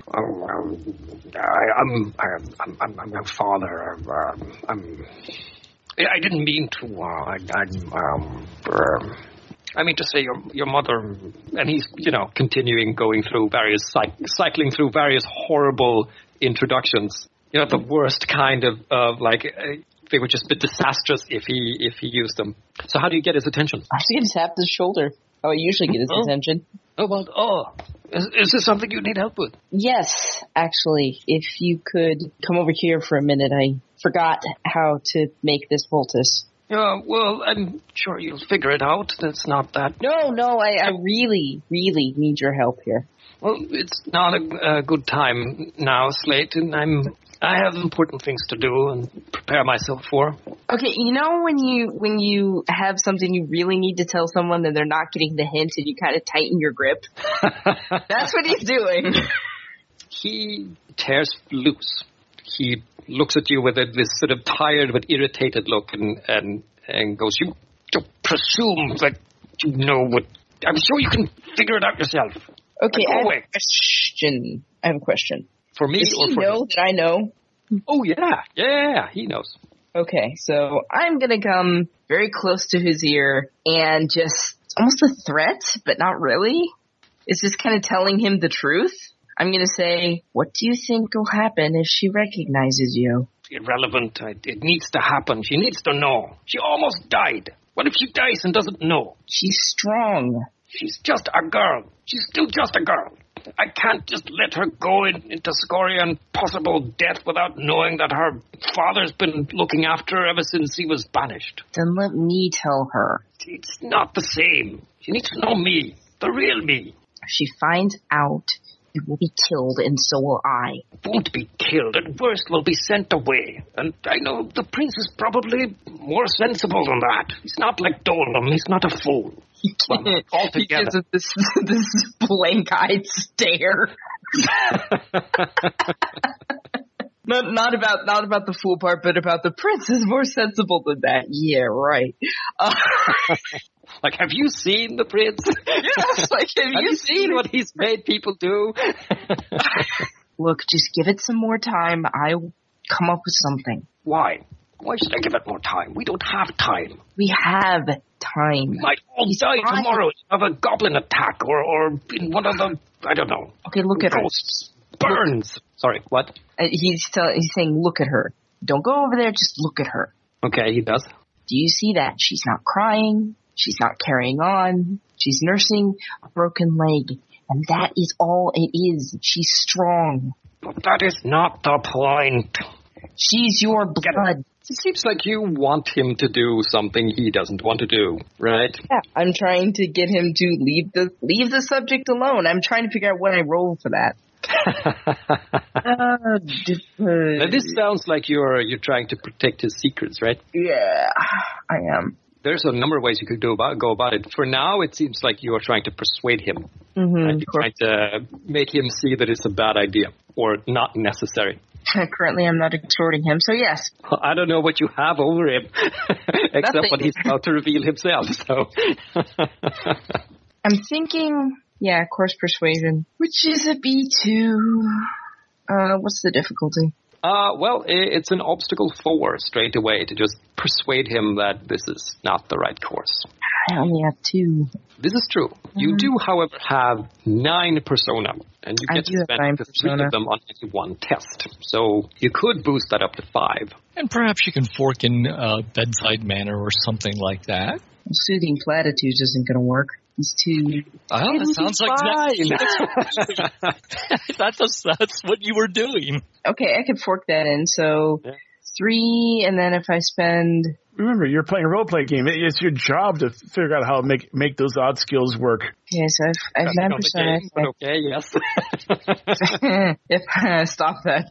I'm father. I didn't mean to. I mean to say your mother. And he's continuing going through various cycling through various horrible introductions. The worst kind of like. They would just be disastrous if he used them. So how do you get his attention?
I just get to tap his shoulder. I usually get his attention.
Is this something you need help with?
Yes, actually. If you could come over here for a minute. I forgot how to make this poultice.
Well, I'm sure you'll figure it out. That's not that...
No, I really, really need your help here.
Well, it's not a good time now, Slate, and I have important things to do and prepare myself for.
Okay, when you have something you really need to tell someone and they're not getting the hint and you kind of tighten your grip? That's what he's doing.
He tears loose. He looks at you with this sort of tired but irritated look and goes, You presume that you know what... I'm sure you can figure it out yourself.
Okay, I have a question.
For me
Does
or
he
for
know
him?
that I know?
Oh, yeah, he knows.
Okay, so I'm gonna come very close to his ear and just, almost a threat, but not really. It's just kind of telling him the truth. I'm gonna say, what do you think will happen if she recognizes you?
Irrelevant. It needs to happen. She needs to know. She almost died. What if she dies and doesn't know?
She's strong.
She's just a girl. She's still just a girl. I can't just let her go into Scoria and possible death without knowing that her father's been looking after her ever since he was banished.
Then let me tell her.
It's not the same. She needs to know me, the real me.
If she finds out, you will be killed, and so will I.
Won't be killed. At worst, will be sent away. And I know the prince is probably more sensible than that. He's not like Dolan. He's not a fool.
He gives it this blank-eyed stare. Not about the fool part, but about the prince is more sensible than that. Yeah, right.
Like, have you seen the prince?
Yes, like, have you seen
what he's made people do?
Look, just give it some more time. I'll come up with something.
Why? Why should I give it more time? We don't have time.
We have time.
We might all die tomorrow of a goblin attack or in one of the, I don't know.
Okay, look at
ghosts. Burns. Sorry, what?
He's saying, look at her. Don't go over there, just look at her.
Okay, he does.
Do you see that? She's not crying. She's not carrying on. She's nursing a broken leg. And that is all it is. She's strong.
But that is not the point.
She's your blood.
It seems like you want him to do something he doesn't want to do, right?
Yeah, I'm trying to get him to leave the subject alone. I'm trying to figure out what I roll for that.
Now, this sounds like you're trying to protect his secrets, right?
Yeah, I am.
There's a number of ways you could go about it. For now, it seems like you are trying to persuade him. And you're trying to make him see that it's a bad idea or not necessary.
Currently, I'm not exhorting him, so yes.
I don't know what you have over him, except
Nothing.
what he's about to reveal himself. So,
I'm thinking, course persuasion, which is a B2. What's the difficulty?
Well, it's an obstacle 4 straight away to just persuade him that this is not the right course.
I only have 2.
This is true. You do, however, have 9 persona, and you get to spend 3 of them on any one test. So you could boost that up to 5.
And perhaps you can fork in bedside manner or something like that.
Soothing platitudes isn't going to work. He's too...
Oh, that sounds like that's what you were doing.
Okay, I could fork that in. So 3, and then if I spend...
Remember, you're playing a role-playing game. It's your job to figure out how to make those odd skills work.
Okay, so I've 9%.
Okay, yes.
If I stop that.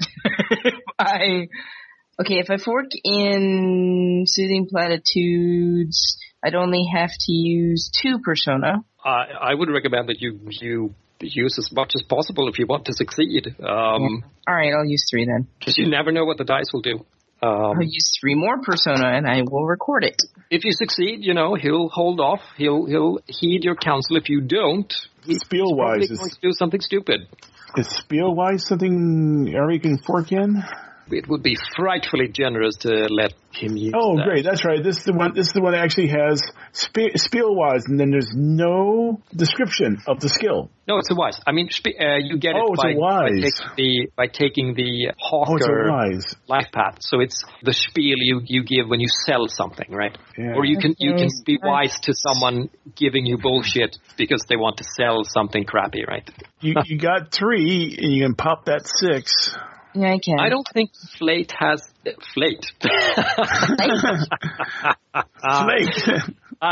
If I fork in Soothing Platitudes, I'd only have to use 2 persona.
I would recommend that you use as much as possible if you want to succeed.
All right, I'll use 3 then.
Because you never know what the dice will do.
I'll use 3 more persona and I will record it.
If you succeed, he'll hold off. He'll heed your counsel. If you don't, he's probably going to do something stupid.
Is Spielwise something Ari can fork in?
It would be frightfully generous to let him use that.
Great. That's right. This is the one that actually has Spielwise, and then there's no description of the skill.
No, it's a wise. I mean, you get it by taking the Hawker life path. So it's the spiel you give when you sell something, right? Yeah. Or you can be wise to someone giving you bullshit because they want to sell something crappy, right?
You got 3, and you can pop that 6.
Yeah, I can.
I don't think Flate has... Flate.
Flate.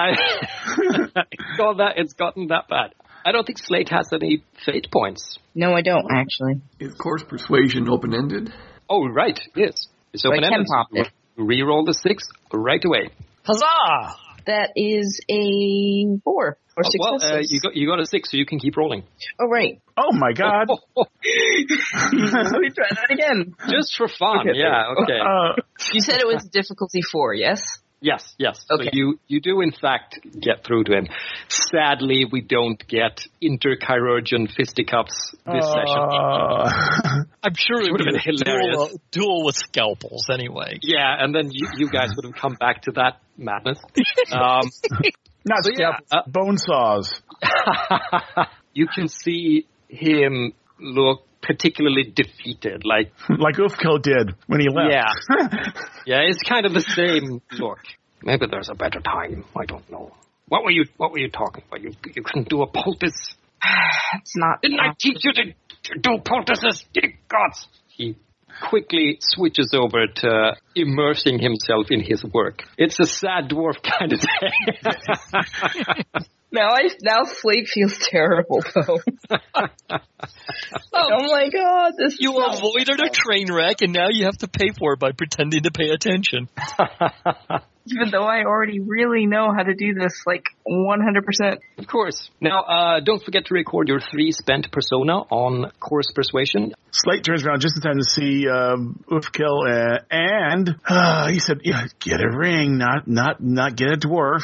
It's gotten that bad. I don't think Slate has any fate points.
No, I don't, actually.
Is course persuasion open-ended?
Oh, right. Yes. It's open-ended. Reroll the 6 right away.
Huzzah!
That is a 4. Or 6.
Well, you got a 6, so you can keep rolling.
Oh, right.
Oh, my God.
Let me try that again.
Just for fun, okay.
You said it was difficulty 4, yes?
Yes.
Okay.
So you do, in fact, get through to him. Sadly, we don't get interchirurgian fisticuffs this session.
I'm sure it would have been hilarious. Duel with scalpels, anyway.
Yeah, and then you guys would have come back to that madness.
Not scalpels, bone saws.
You can see him look particularly defeated, like
Ufkel did when he left.
Yeah, it's kind of the same look. Maybe there's a better time. I don't know. What were you talking about? You couldn't do a poultice?
It's not.
Didn't I teach you to do poultices? Dear gods! He quickly switches over to immersing himself in his work. It's a sad dwarf kind of thing.
Now Slate feels terrible, though. Oh my God!
You avoided a train wreck, and now you have to pay for it by pretending to pay attention.
Even though I already really know how to do this, 100%.
Of course. Now, don't forget to record your 3 spent persona on course persuasion.
Slate turns around just in time to see Ufkel, and he said, "Get a ring, not get a dwarf."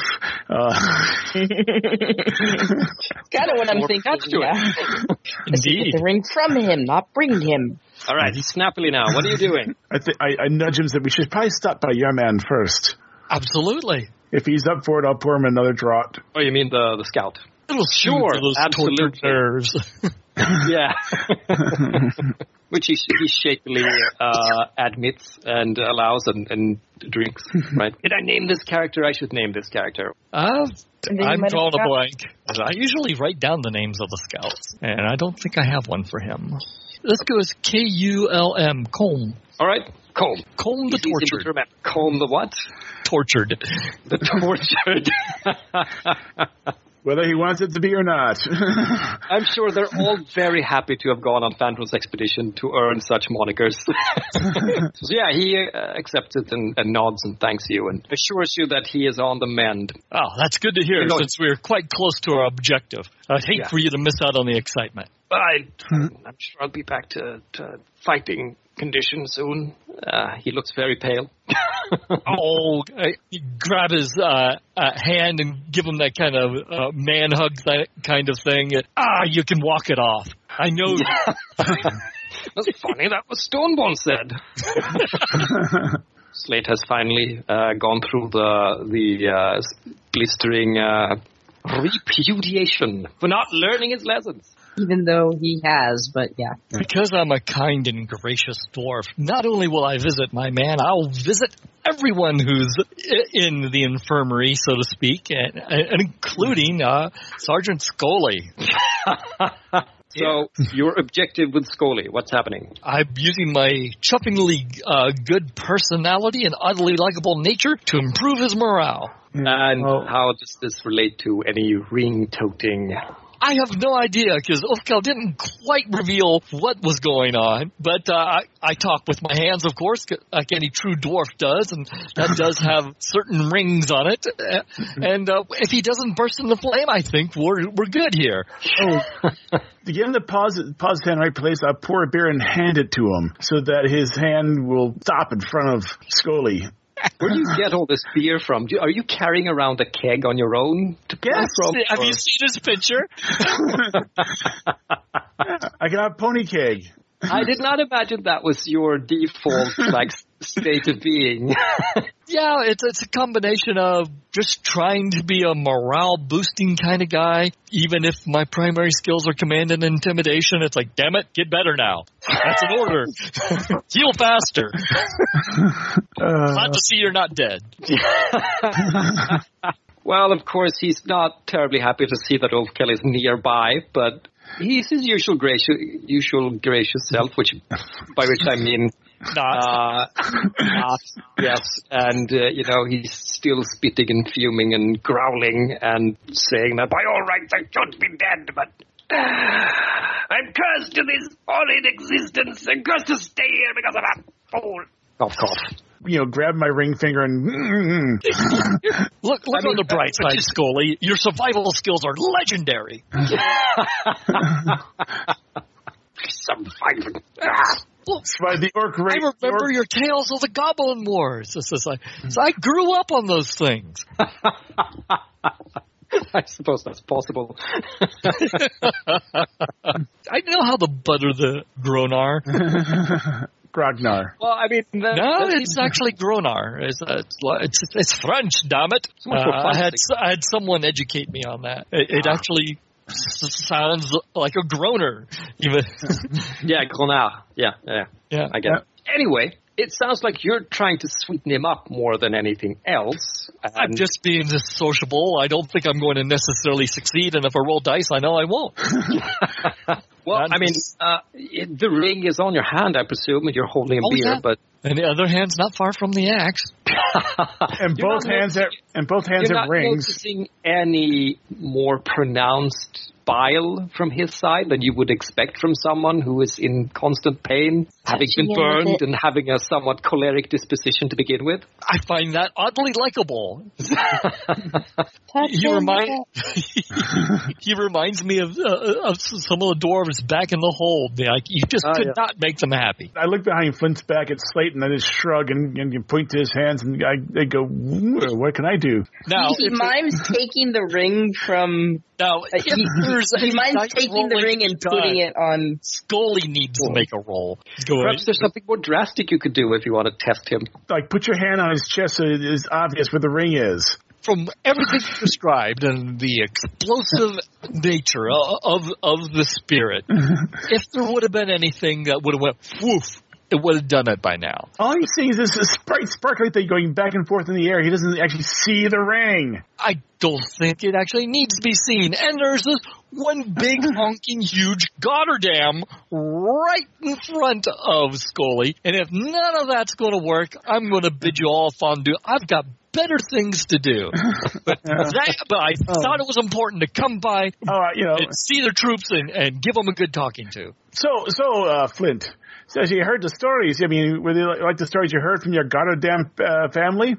Kind of what I'm thinking.
Indeed.
Get the ring from him, not bring him.
All right, snappily now. What are you doing?
I nudge him and said, "We should probably stop by your man first."
Absolutely.
If he's up for it, I'll pour him another draught.
Oh, you mean the scout?
Sure,
absolutely.
Nerves.
Yeah. Which he shakily admits and allows and drinks, right? Did I name this character? I should name this character.
I'm drawing a blank. I usually write down the names of the scouts, and I don't think I have one for him. Let's go as Kulm. Kulm.
All right. Comb.
Comb the tortured.
Comb the what?
Tortured.
The tortured.
Whether he wants it to be or not.
I'm sure they're all very happy to have gone on Fandrel's expedition to earn such monikers. So yeah, he accepts it and nods and thanks you and assures you that he is on the mend.
Oh, that's good to hear, since we're quite close to our objective. I'd hate for you to miss out on the excitement.
I'm sure I'll be back to fighting condition soon. He looks very pale.
You grab his hand and give him that kind of man hug kind of thing. You can walk it off. I know.
That's funny. That was Stonebone said. Slate has finally gone through the blistering repudiation for not learning his lessons.
Even though he has, but yeah.
Because I'm a kind and gracious dwarf, not only will I visit my man, I'll visit everyone who's in the infirmary, so to speak, and including Sergeant Scully.
So, your objective with Scully, what's happening?
I'm using my chuffingly good personality and oddly likable nature to improve his morale.
And how does this relate to any ring-toting?
I have no idea, because Ulfkel didn't quite reveal what was going on. But I talk with my hands, of course, like any true dwarf does, and that does have certain rings on it. And if he doesn't burst into flame, I think we're good here.
To get him to pause his hand in the right place, I'll pour a beer and hand it to him so that his hand will stop in front of Scully.
Where do you get all this beer from? Are you carrying around a keg on your own?
Yes.
Have you seen his picture?
I got a pony keg.
I did not imagine that was your default state of being.
Yeah, it's a combination of just trying to be a morale-boosting kind of guy. Even if my primary skills are command and intimidation, it's like, damn it, get better now. That's an order. Heal faster. Glad to see you're not dead.
Well, of course, he's not terribly happy to see that Ulfkel is nearby, but he's his usual gracious self, by which I mean not. Yes, and he's still spitting and fuming and growling and saying that by all rights I should be dead, but I'm cursed to this horrid existence and cursed to stay here because of that fool. Cough, cough.
Grab my ring finger and...
Look on the bright side, Scully. Your survival skills are legendary.
Survival.
By the orc race.
I remember your tales of the Goblin Wars. I grew up on those things.
I suppose that's possible.
I know how to butter the Gronar.
Grognar.
Well, I mean...
No, it's actually Gronar. It's French, damn it. I had someone educate me on that. It actually sounds like a groaner. Even.
Yeah, Gronar. Yeah. I get it. Anyway, it sounds like you're trying to sweeten him up more than anything else.
I'm just being sociable. I don't think I'm going to necessarily succeed, and if I roll dice, I know I won't.
Well, I mean, the ring is on your hand, I presume, and you're holding a beer, but...
And the other hand's not far from the axe.
And both hands have rings.
You're not noticing any more pronounced bile from his side than you would expect from someone who is in constant pain, having been burned and having a somewhat choleric disposition to begin with.
I find that oddly likable. He reminds me of some of the dwarves back in the hold. You just could not make them happy.
I look behind Flint's back at Slate and I just shrug and you point to his hands and they go, what can I do?
Now, he mimes taking the ring from...
Now,
he minds taking the ring and putting it on...
Scully needs to make a roll.
Perhaps there's something more drastic you could do if you want to test him.
Like, put your hand on his chest so it is obvious where the ring is.
From everything you described and the explosive nature of the spirit, if there would have been anything that would have went woof, it would have done it by now.
All he sees is this bright sparkly thing going back and forth in the air. He doesn't actually see the ring.
I don't think it actually needs to be seen. And there's this one big honking huge Goddardam right in front of Scully. And if none of that's going to work, I'm going to bid you all fondue. I've got better things to do. But I thought it was important to come by and see the troops and give them a good talking to.
So, Flint, says you heard the stories. I mean, were they like the stories you heard from your Goddardam family?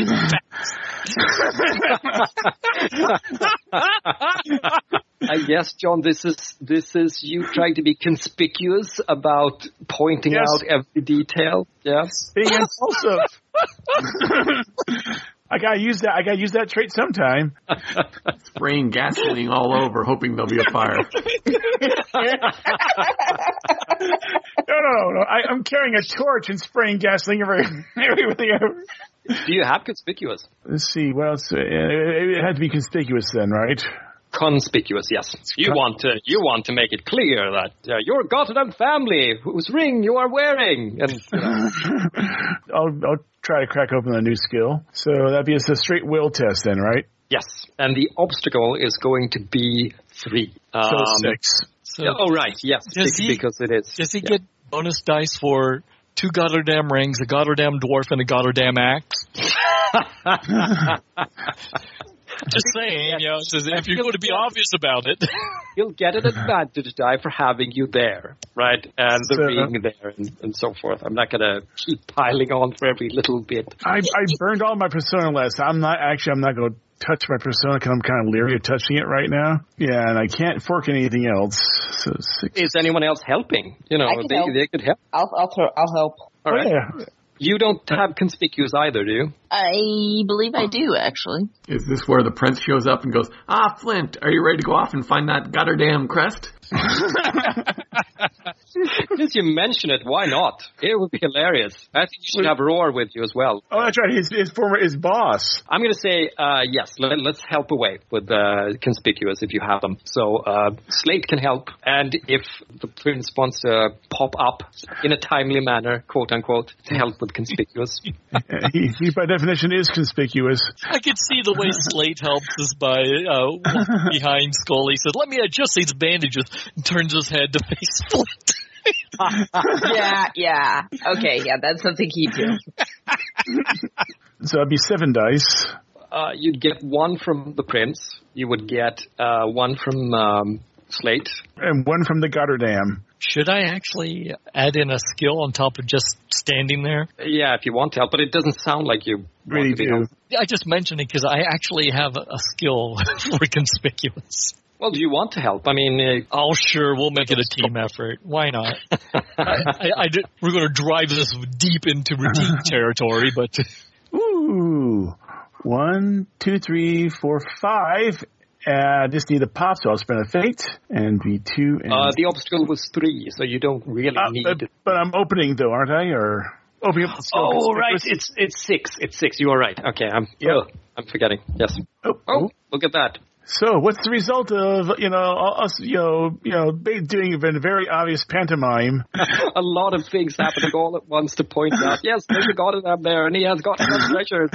I guess, John, this is you trying to be conspicuous about pointing out every detail. Yes,
being impulsive. I gotta use that trait sometime.
Spraying gasoline all over, hoping there'll be a fire.
No. I'm carrying a torch and spraying gasoline everywhere.
Do you have conspicuous?
Let's see. What else? It had to be conspicuous then, right?
Conspicuous, yes. You want to make it clear that your Goddardam family, whose ring you are wearing. And,
I'll try to crack open a new skill. So that'd be a straight will test then, right?
Yes. And the obstacle is going to be 3.
So 6.
So
right. Yes. 6 because it is.
Does he get bonus dice for 2 Goddardam rings, a Goddardam dwarf, and a Goddardam axe? Just saying, if you're going to be obvious about it.
You'll get an advantage die for having you there, right? And the ring there and so forth. I'm not going to keep piling on for every little bit.
I burned all my persona list. I'm not going to touch my persona because I'm kind of leery of touching it right now. Yeah, and I can't fork anything else. So 6.
Is anyone else helping?
They
could help.
I'll help.
All right.
Yeah.
You don't have conspicuous either, do you?
I believe I do, actually.
Is this where the prince shows up and goes, Flint, are you ready to go off and find that Goddardam crest?
Since you mention it, why not? It would be hilarious. I think you should have Roar with you as well.
Oh, that's right. His boss.
I'm going to say yes. Let's help away with conspicuous if you have them. So Slate can help, and if the prince wants to pop up in a timely manner, quote unquote, to help with conspicuous.
He by definition is conspicuous.
I could see the way Slate helps us by behind Scully. He said, "Let me adjust these bandages," and turns his head to face Flint.
Yeah. Okay, that's something he'd do.
So it'd be 7 dice.
You'd get 1 from the prince. You would get 1 from Slate.
And 1 from the Goddardam.
Should I actually add in a skill on top of just standing there?
Yeah, if you want to help, but it doesn't sound like you
really do.
I just mentioned it because I actually have a skill for conspicuous.
Well, do you want to help? I mean...
sure, we'll make it a team effort. Why not? We're going to drive this deep into routine territory, but...
Ooh. 1, 2, 3, 4, 5. Just need a pop, so I'll spend a fate. And be 2 and...
the obstacle was 3, so you don't really need it.
But I'm opening, though, aren't I? Or opening up the skill.
Oh, right. It's 6. It's 6. You are right. Okay, I'm forgetting. Yes. Oh, look at that.
So, what's the result of, us, doing a very obvious pantomime?
A lot of things happening all at once to point out, yes, there's a Goddardam there, and he has got some treasures.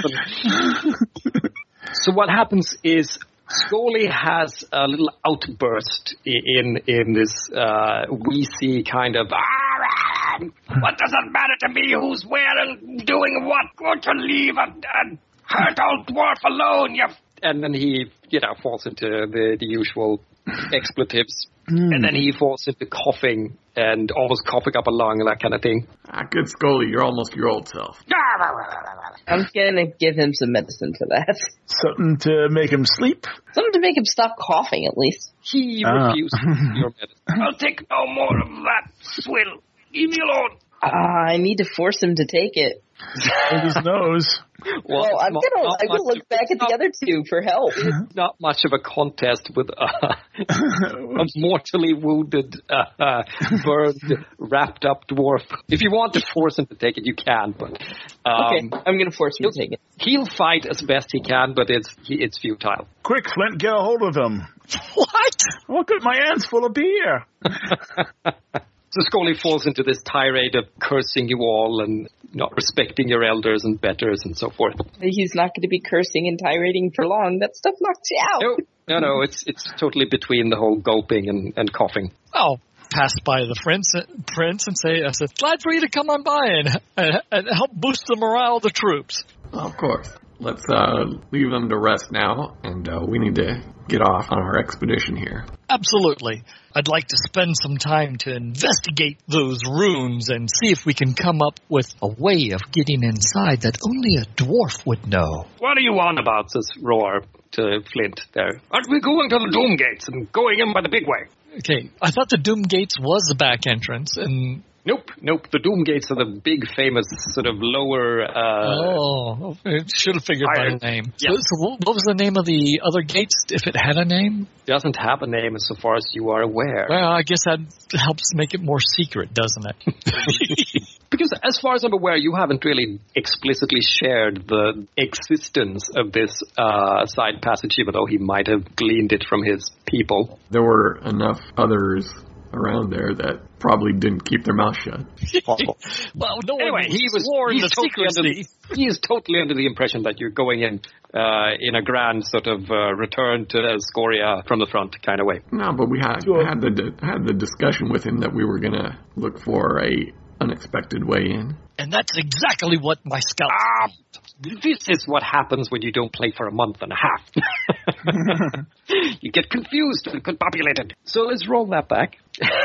So what happens is, Scully has a little outburst in this wheezy kind of, what does it matter to me who's where and doing what? Won't you leave and hurt old dwarf alone, And then he, falls into the usual expletives. And then he falls into coughing and almost coughing up a lung and that kind of thing.
Good Scully, you're almost your old self.
I'm going to give him some medicine for that.
Something to make him sleep?
Something to make him stop coughing, at least.
He refuses your medicine. I'll take no more of that swill. Leave me alone.
I need to force him to take it.
With his nose.
Well, I'm gonna look back at the other 2 for help.
It's not much of a contest with a mortally wounded, burned, wrapped up dwarf. If you want to force him to take it, you can. But
okay, I'm gonna force him to take it.
He'll fight as best he can, but it's futile.
Quick, Flint, get a hold of him.
What?
Look at my hands full of beer.
So Scully falls into this tirade of cursing you all and not respecting your elders and betters and so forth.
He's not going to be cursing and tirading for long. That stuff knocks you out.
No, it's totally between the whole gulping and coughing.
I'll pass by the prince and say, I said, glad for you to come on by and help boost the morale of the troops.
Of course. Let's leave them to rest now, and we need to get off on our expedition here.
Absolutely. I'd like to spend some time to investigate those runes and see if we can come up with a way of getting inside that only a dwarf would know.
What are you on about, says Roar to Flint there. Aren't we going to the Doom Gates and going in by the big way?
Okay, I thought the Doom Gates was the back entrance, and...
Nope. The Doom Gates are the big, famous, sort of lower...
I should have figured by the name.
Yeah.
So what was the name of the other gates, if it had a name?
Doesn't have a name so far as you are aware.
Well, I guess that helps make it more secret, doesn't it?
Because as far as I'm aware, you haven't really explicitly shared the existence of this side passage, even though he might have gleaned it from his people.
There were enough others around there that probably didn't keep their mouth shut.
Well, no
anyway,
he
is totally under the impression that you're going in a grand sort of return to Scoria from the front kind of way.
No, but we had the discussion with him that we were going to look for a unexpected way in.
And that's exactly what my scouts
This is what happens when you don't play for a month and a half. You get confused and combobulated. So let's roll that back.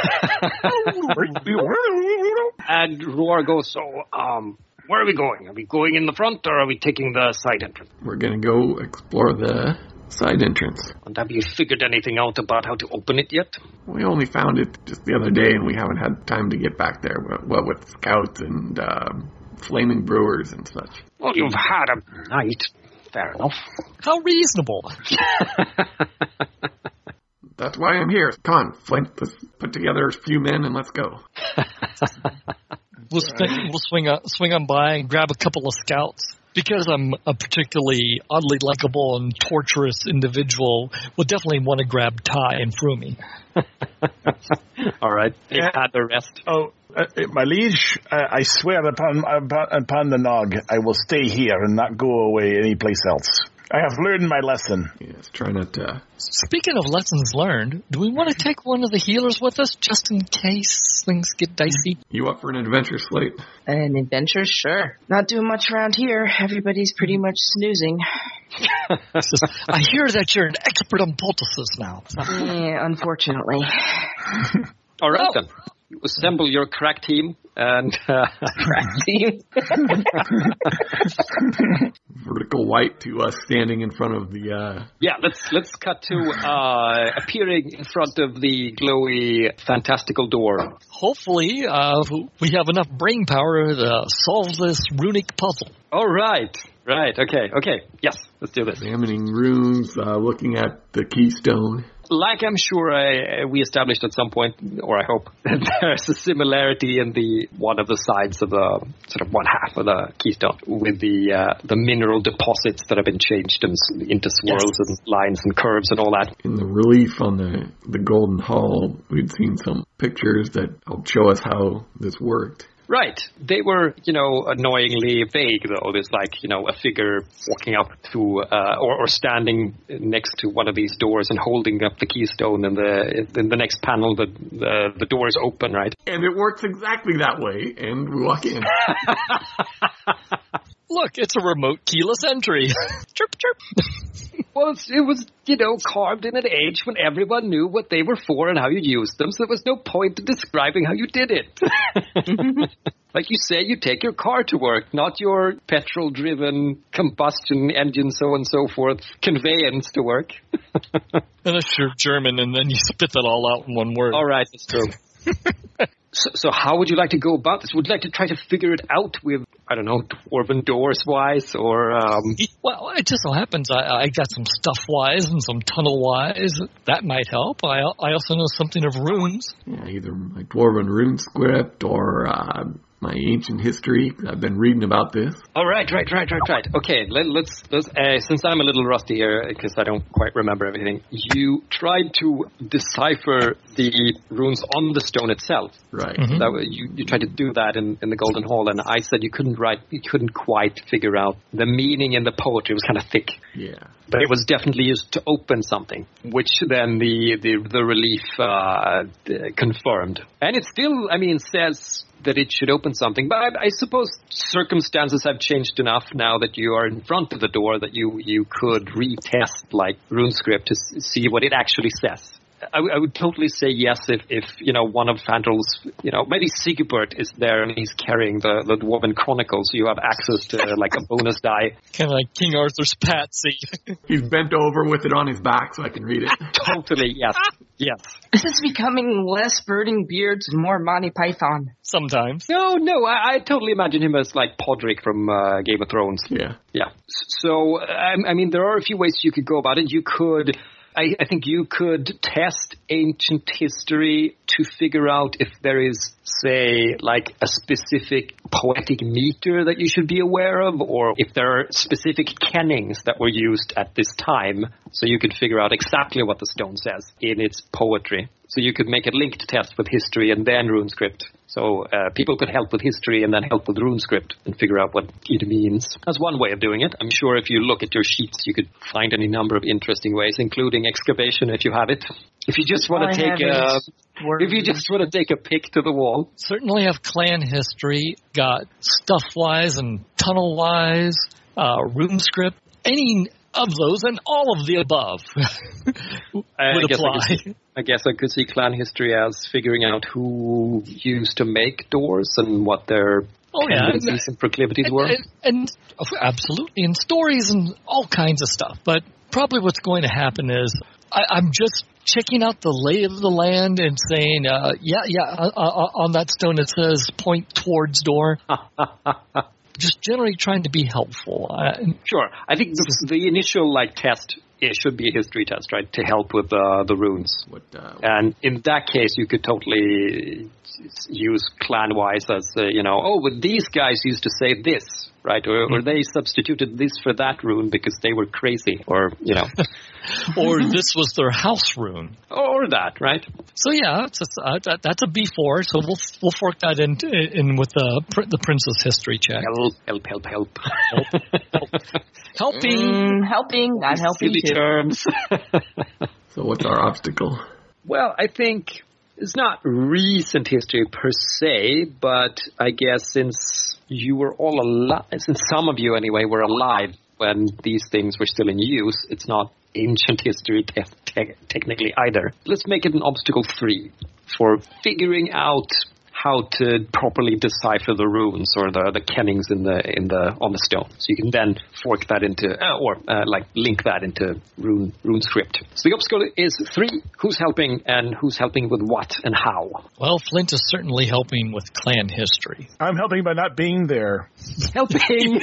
And Roar goes, so, where are we going? Are we going in the front or are we taking the side entrance?
We're going to go explore the side entrance.
And have you figured anything out about how to open it yet?
We only found it just the other day and we haven't had time to get back there. What with scouts and flaming brewers and such.
Well, you've had a night. Fair enough.
How reasonable.
That's why I'm here. Come on, Flint, let's put together a few men and let's go.
We'll swing on by and grab a couple of scouts. Because I'm a particularly oddly likable and torturous individual, we'll definitely want to grab Ty and Frumi.
All right. They've had the rest.
Oh, my liege, I swear upon the Nog, I will stay here and not go away anyplace else. I have learned my lesson.
Yes, try not to...
Speaking of lessons learned, do we want to take one of the healers with us just in case things get dicey?
You up for an adventure, Slate?
An adventure? Sure. Not doing much around here. Everybody's pretty much snoozing.
I hear that you're an expert on poultices now.
Yeah, unfortunately.
All right, then. Assemble your crack team and
crack team.
Vertical white to us standing in front of the
let's cut to appearing in front of the glowy fantastical door.
Hopefully we have enough brain power to solve this runic puzzle.
All right. Okay. Yes, let's do this.
Examining runes, looking at the keystone.
Like I'm sure we established at some point, or I hope, there's a similarity in the one of the sides of the sort of one half of the keystone with the mineral deposits that have been changed into swirls and lines and curves and all that.
In the relief on the golden hull, we'd seen some pictures that helped show us how this worked.
Right. They were, annoyingly vague, though. There's a figure walking up to, or standing next to one of these doors and holding up the keystone, and in the next panel, the door is open, right?
And it works exactly that way, and we walk in.
Look, it's a remote keyless entry. Chirp, chirp.
Well, it was, carved in an age when everyone knew what they were for and how you used them, so there was no point in describing how you did it. Like you say, you take your car to work, not your petrol-driven combustion engine, so and so forth, conveyance to work.
Unless you're German, and then you spit that all out in one word.
All right, that's true. So how would you like to go about this? Would you like to try to figure it out with, I don't know, Dwarven Doors-wise, or...
Well, it just so happens I got some stuff-wise and some tunnel-wise. That might help. I also know something of runes.
Yeah, either my Dwarven rune script or my ancient history. I've been reading about this.
Oh, right. Okay, let's since I'm a little rusty here, because I don't quite remember everything, you tried to decipher the runes on the stone itself.
Right.
Mm-hmm. You tried to do that in the Golden Hall, and I said you couldn't quite figure out the meaning in the poetry. It was kind of thick.
Yeah.
But it was definitely used to open something, which then the relief confirmed. And it still, says that it should open something. But I suppose circumstances have changed enough now that you are in front of the door that you could retest like RuneScript to see what it actually says. I would totally say yes if one of Fandrel's, maybe Sigebert is there and he's carrying the Dwarven Chronicles, so you have access to like a bonus die.
Kind of like King Arthur's Patsy.
He's bent over with it on his back so I can read it.
Totally, yes. Yes.
This is becoming less Birding Beards and more Monty Python.
Sometimes.
No, I totally imagine him as like Podrick from Game of Thrones.
Yeah.
Yeah. So, there are a few ways you could go about it. You could... I think you could test ancient history to figure out if there is, say, like a specific poetic meter that you should be aware of, or if there are specific kennings that were used at this time, so you could figure out exactly what the stone says in its poetry. So you could make a linked test with history and then RuneScript. So people could help with history and then help with RuneScript and figure out what it means. That's one way of doing it. I'm sure if you look at your sheets, you could find any number of interesting ways, including excavation if you have it. If you just want to take a pick to the wall.
Certainly have clan history, got stuff-wise and tunnel-wise, RuneScript, any of those and all of the above would apply.
I guess I could see clan history as figuring out who used to make doors and what their tendencies and proclivities were.
And absolutely, and stories and all kinds of stuff. But probably what's going to happen is I'm just checking out the lay of the land and saying, on that stone it says point towards door. Just generally trying to be helpful.
Sure. I think the initial test, it should be a history test, right, to help with the runes. And in that case, you could totally use clan-wise as, but these guys used to say this, right? Or they substituted this for that rune because they were crazy, or,
or this was their house rune.
Or that, right?
So that's a B4. So we'll fork that in with the Princess history check.
Help.
Helping, not helping
silly
too.
Terms.
So what's our obstacle?
Well, I think it's not recent history per se, but I guess since you were all alive, since some of you anyway were alive when these things were still in use, it's not ancient history technically either. Let's make it an obstacle 3 for figuring out how to properly decipher the runes or the kennings on the stone. So you can then fork that into link that into RuneScript. So the obstacle is 3. Who's helping and who's helping with what and how?
Well, Flint is certainly helping with clan history.
I'm helping by not being there.
Helping.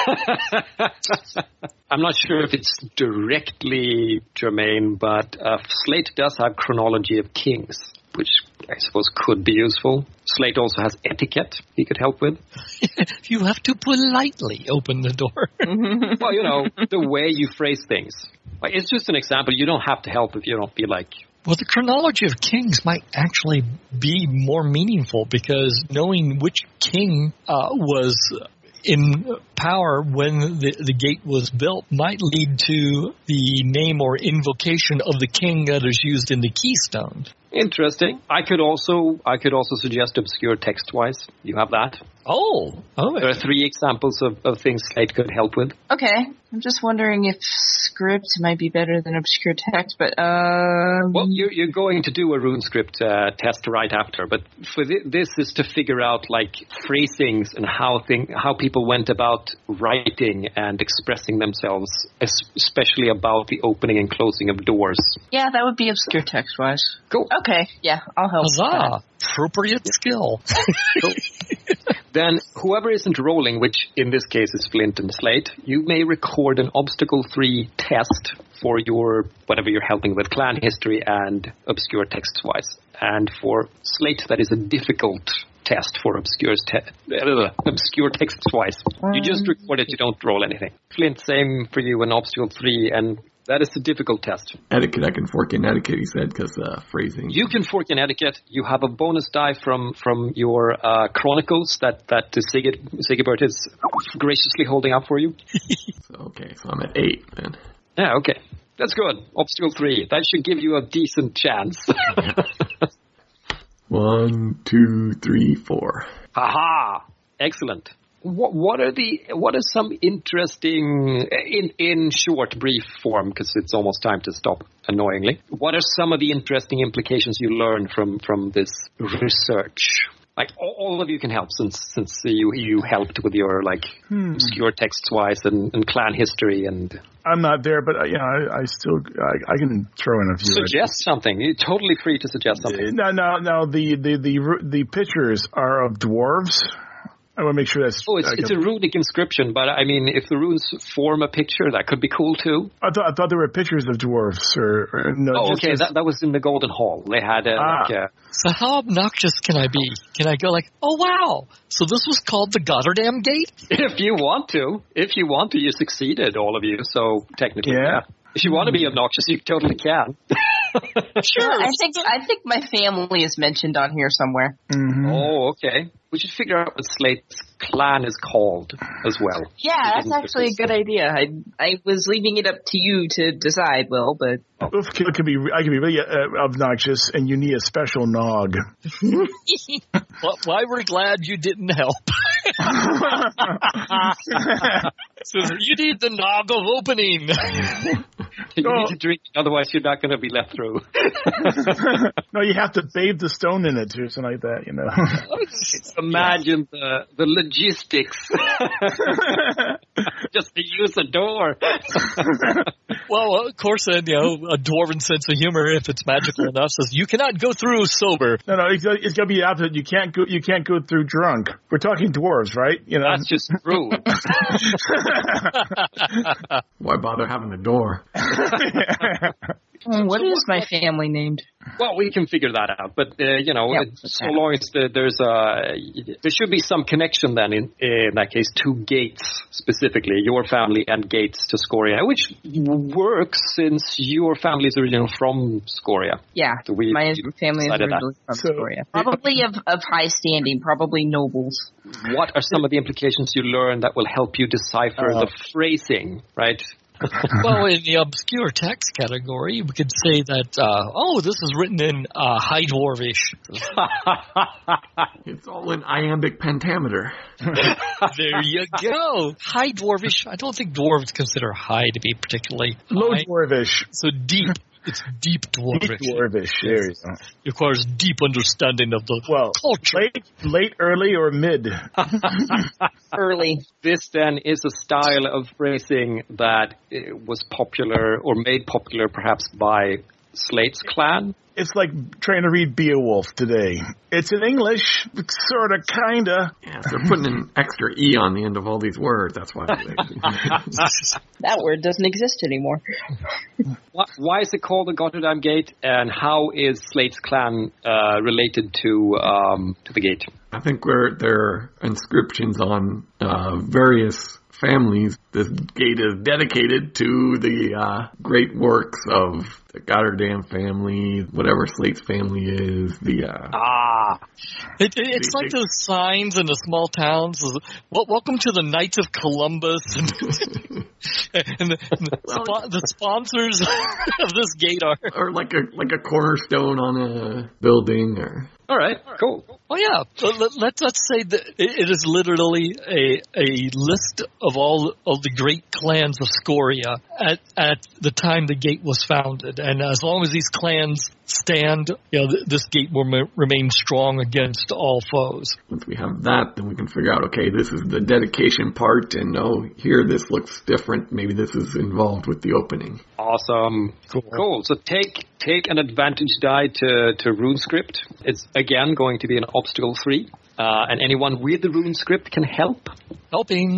I'm not sure if it's directly germane, but Slate does have chronology of kings, which I suppose could be useful. Slate also has etiquette he could help with.
You have to politely open the door.
Well, the way you phrase things. It's just an example. You don't have to help if you don't feel like.
Well, the chronology of kings might actually be more meaningful because knowing which king was in power when the gate was built might lead to the name or invocation of the king that is used in the keystone.
Interesting. I could also suggest obscure text-wise. You have that.
Oh.
There are 3 examples of things Slate could help with.
Okay. I'm just wondering if script might be better than obscure text, but
well, you're going to do a RuneScript test right after, but for this is to figure out phrasings and how people went about writing and expressing themselves, especially about the opening and closing of doors.
Yeah, that would be obscure text-wise.
Cool.
Okay, yeah, I'll help.
Huzzah! Appropriate skill.
Cool. Then whoever isn't rolling, which in this case is Flint and Slate, you may record an obstacle 3 test for your whatever you're helping with, clan history and obscure text-wise. And for Slate, that is a difficult test for obscure text twice. You just record it, you don't roll anything. Flint, same for you, an obstacle 3, and that is a difficult test.
Etiquette, I can fork in etiquette, he said, because phrasing.
You can fork in etiquette. You have a bonus die from your chronicles that Sigibert is graciously holding up for you.
So I'm at 8 then.
Yeah, okay. That's good. Obstacle 3. That should give you a decent chance.
1, 2, 3, 4.
Aha! Excellent. What are some interesting, in short, brief form, because it's almost time to stop, annoyingly. What are some of the interesting implications you learn from this research? Like, all of you can help since you helped with your, obscure text-wise and clan history and...
I'm not there, but, I can throw in a few.
Suggest something. You're totally free to suggest something.
No, the pictures are of dwarves. I want to make sure that's...
Oh, it's a runic inscription, but I mean, if the runes form a picture, that could be cool too.
I thought there were pictures of dwarves, or no.
Oh, okay, that was in the Golden Hall. They had
So how obnoxious can I be? Can I go like, oh wow, so this was called the Gotterdam Gate?
If you want to, you succeeded, all of you. So technically, yeah. If you want to be obnoxious, you totally can.
Sure. I think my family is mentioned on here somewhere.
Mm-hmm.
Oh, okay. We should figure out what Slate's clan is called as well.
Yeah, that's actually a good idea. I was leaving it up to you to decide, Will, but...
I could be really obnoxious, and you need a special nog.
Well, why we're glad you didn't help. So you need the nog of opening.
You need to drink, otherwise you're not going to be let through.
No, you have to bathe the stone in it or something like that, you know.
Imagine the logistics. Just to use a door.
Well, of course, then, a dwarven sense of humor, if it's magical enough, says you cannot go through sober.
No, it's got to be the opposite. You can't go through drunk. We're talking dwarves, right? You know,
that's just rude.
Why bother having a door?
What is my family named?
Well, we can figure that out. But, so long as there should be some connection then in that case to Gates specifically, your family and Gates to Scoria, which works since your family is originally from Scoria.
Yeah,
so
my family is originally from Scoria. Probably of high standing, probably nobles.
What are some of the implications you learn that will help you decipher the phrasing, right?
Well, in the obscure text category, we could say that, this is written in High Dwarvish.
It's all in iambic pentameter.
There you go. High Dwarvish. I don't think dwarves consider high to be particularly
low
high.
Dwarvish.
So deep. It's deep Dwarvish.
Deep Dwarvish. There you go.
It requires deep understanding of the culture.
Late, early, or mid?
Early.
This then is a style of phrasing that was popular or made popular perhaps by Slate's clan.
It's like trying to read Beowulf today. It's in English, sort of, kind of.
Yeah, so they're putting an extra E on the end of all these words. That's why.
That word doesn't exist anymore.
Why is it called the Gotterdam Gate, and how is Slate's clan related to the gate?
I think there are inscriptions on various families. This gate is dedicated to the great works of the Gotterdam family, whatever Slate's family is.
It's like those signs in the small towns. Welcome to the Knights of Columbus, and the sponsors of this gate are
like a cornerstone on a building. Or
all right, cool.
Oh yeah, let's say that it is literally a list of all of the great clans of Scoria at the time the gate was founded, and as long as these clans stand, this gate will remain strong against all foes.
Once we have that, then we can figure out, okay, this is the dedication part, and here this looks different. Maybe this is involved with the opening.
Awesome. Cool. So take an advantage die to RuneScript. It's again going to be an obstacle 3. And anyone with the RuneScript can help.
Helping.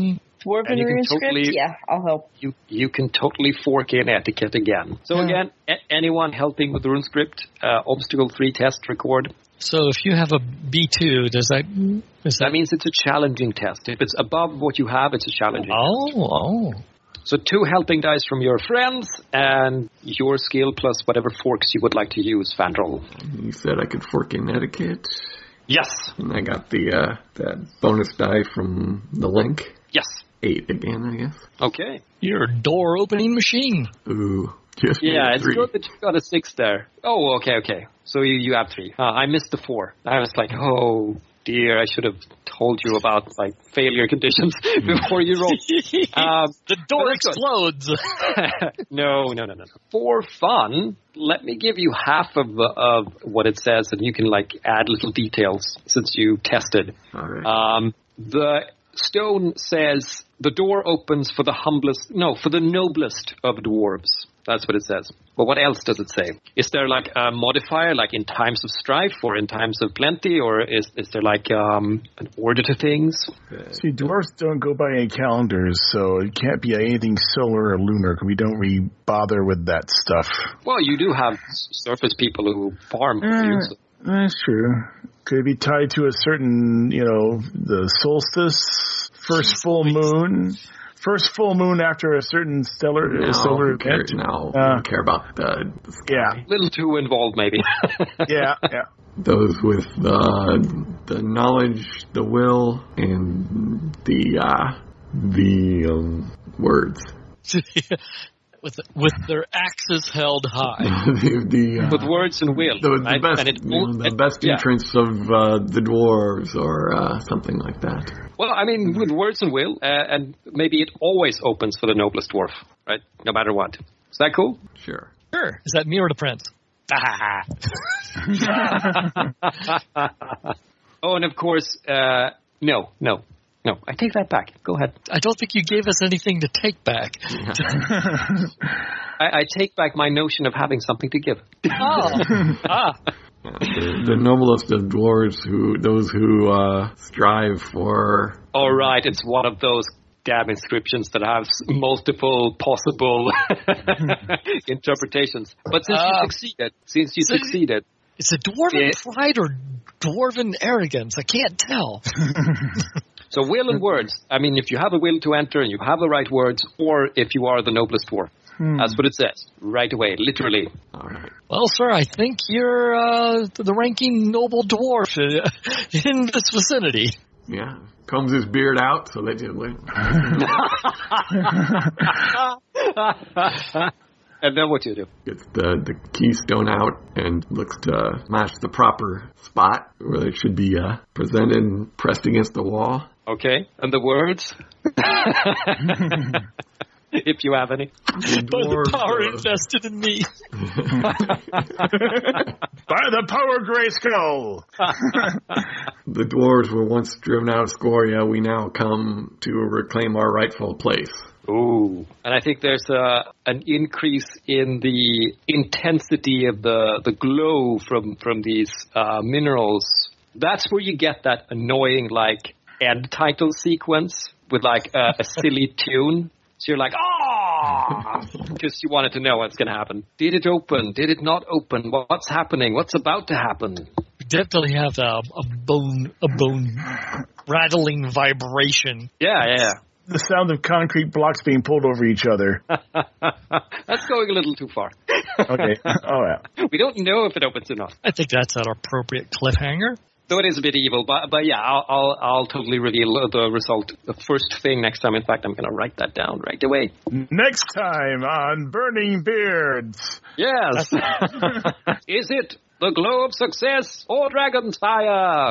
Dwarven script? Yeah, I'll help.
You can totally fork in etiquette again. So again, anyone helping with the rune script, obstacle 3 test record.
So if you have a B2, that
means it's a challenging test. If it's above what you have, it's a challenging test.
Oh.
So 2 helping dice from your friends, and your skill plus whatever forks you would like to use, Fandral.
You said I could fork in etiquette?
Yes.
And I got the that bonus die from the link?
Yes.
8 again, I guess.
Okay.
You're a door-opening machine.
Ooh. Just
it's
3.
good that you got a 6 there. Oh, okay. So you have 3. I missed the 4. I was like, oh dear, I should have told you about failure conditions before you rolled.
The door explodes.
No. For fun, let me give you half of what it says, and you can add little details since you tested.
All right.
The stone says the door opens for the noblest of dwarves. That's what it says. But what else does it say? Is there a modifier in times of strife or in times of plenty, or is there an order to things?
See, dwarves don't go by any calendars, so it can't be anything solar or lunar. We don't really bother with that stuff.
Well, you do have surface people who farm.
That's true. Could it be tied to a certain, the solstice, first full moon? First full moon after a certain solar event.
We don't care about the sky.
Yeah.
A little too involved, maybe.
Yeah.
Those with the knowledge, the will, and the words.
With their axes held high.
With words and will.
The best entrance of the dwarves or something like that.
Well, with words and will, and maybe it always opens for the noblest dwarf, right? No matter what. Is that cool?
Sure.
Is that me or the prince?
Oh, and of course, no. I take that back. Go ahead.
I don't think you gave us anything to take back.
I take back my notion of having something to give.
The noblest of dwarves, those who strive for...
All right, it's one of those damn inscriptions that has multiple possible interpretations. But since you succeeded...
It's a dwarven pride or dwarven arrogance. I can't tell.
So will and words. If you have a will to enter and you have the right words, or if you are the noblest dwarf. That's what it says. Right away, literally.
All right.
Well, sir, I think you're the ranking noble dwarf in this vicinity.
Yeah. Combs his beard out so that you...
And then what do you do?
Gets the keystone out and looks to match the proper spot where it should be presented and pressed against the wall.
Okay. And the words? If you have any.
By the power invested in me.
By the power Grayskull.
The dwarves were once driven out of Scoria. We now come to reclaim our rightful place.
Ooh. And I think there's an increase in the intensity of the glow from these minerals. That's where you get that annoying end title sequence with a silly tune. So you're because you wanted to know what's going to happen. Did it open? Did it not open? What's happening? What's about to happen?
We definitely have a bone rattling vibration.
Yeah.
The sound of concrete blocks being pulled over each other.
That's going a little too far.
Okay. Oh, yeah.
We don't know if it opens or not.
I think that's an appropriate cliffhanger.
Though it is a bit evil, but yeah, I'll totally reveal the result the first thing next time. In fact, I'm going to write that down right away.
Next time on Burning Beards.
Yes. Is it the glow of success or dragon's fire?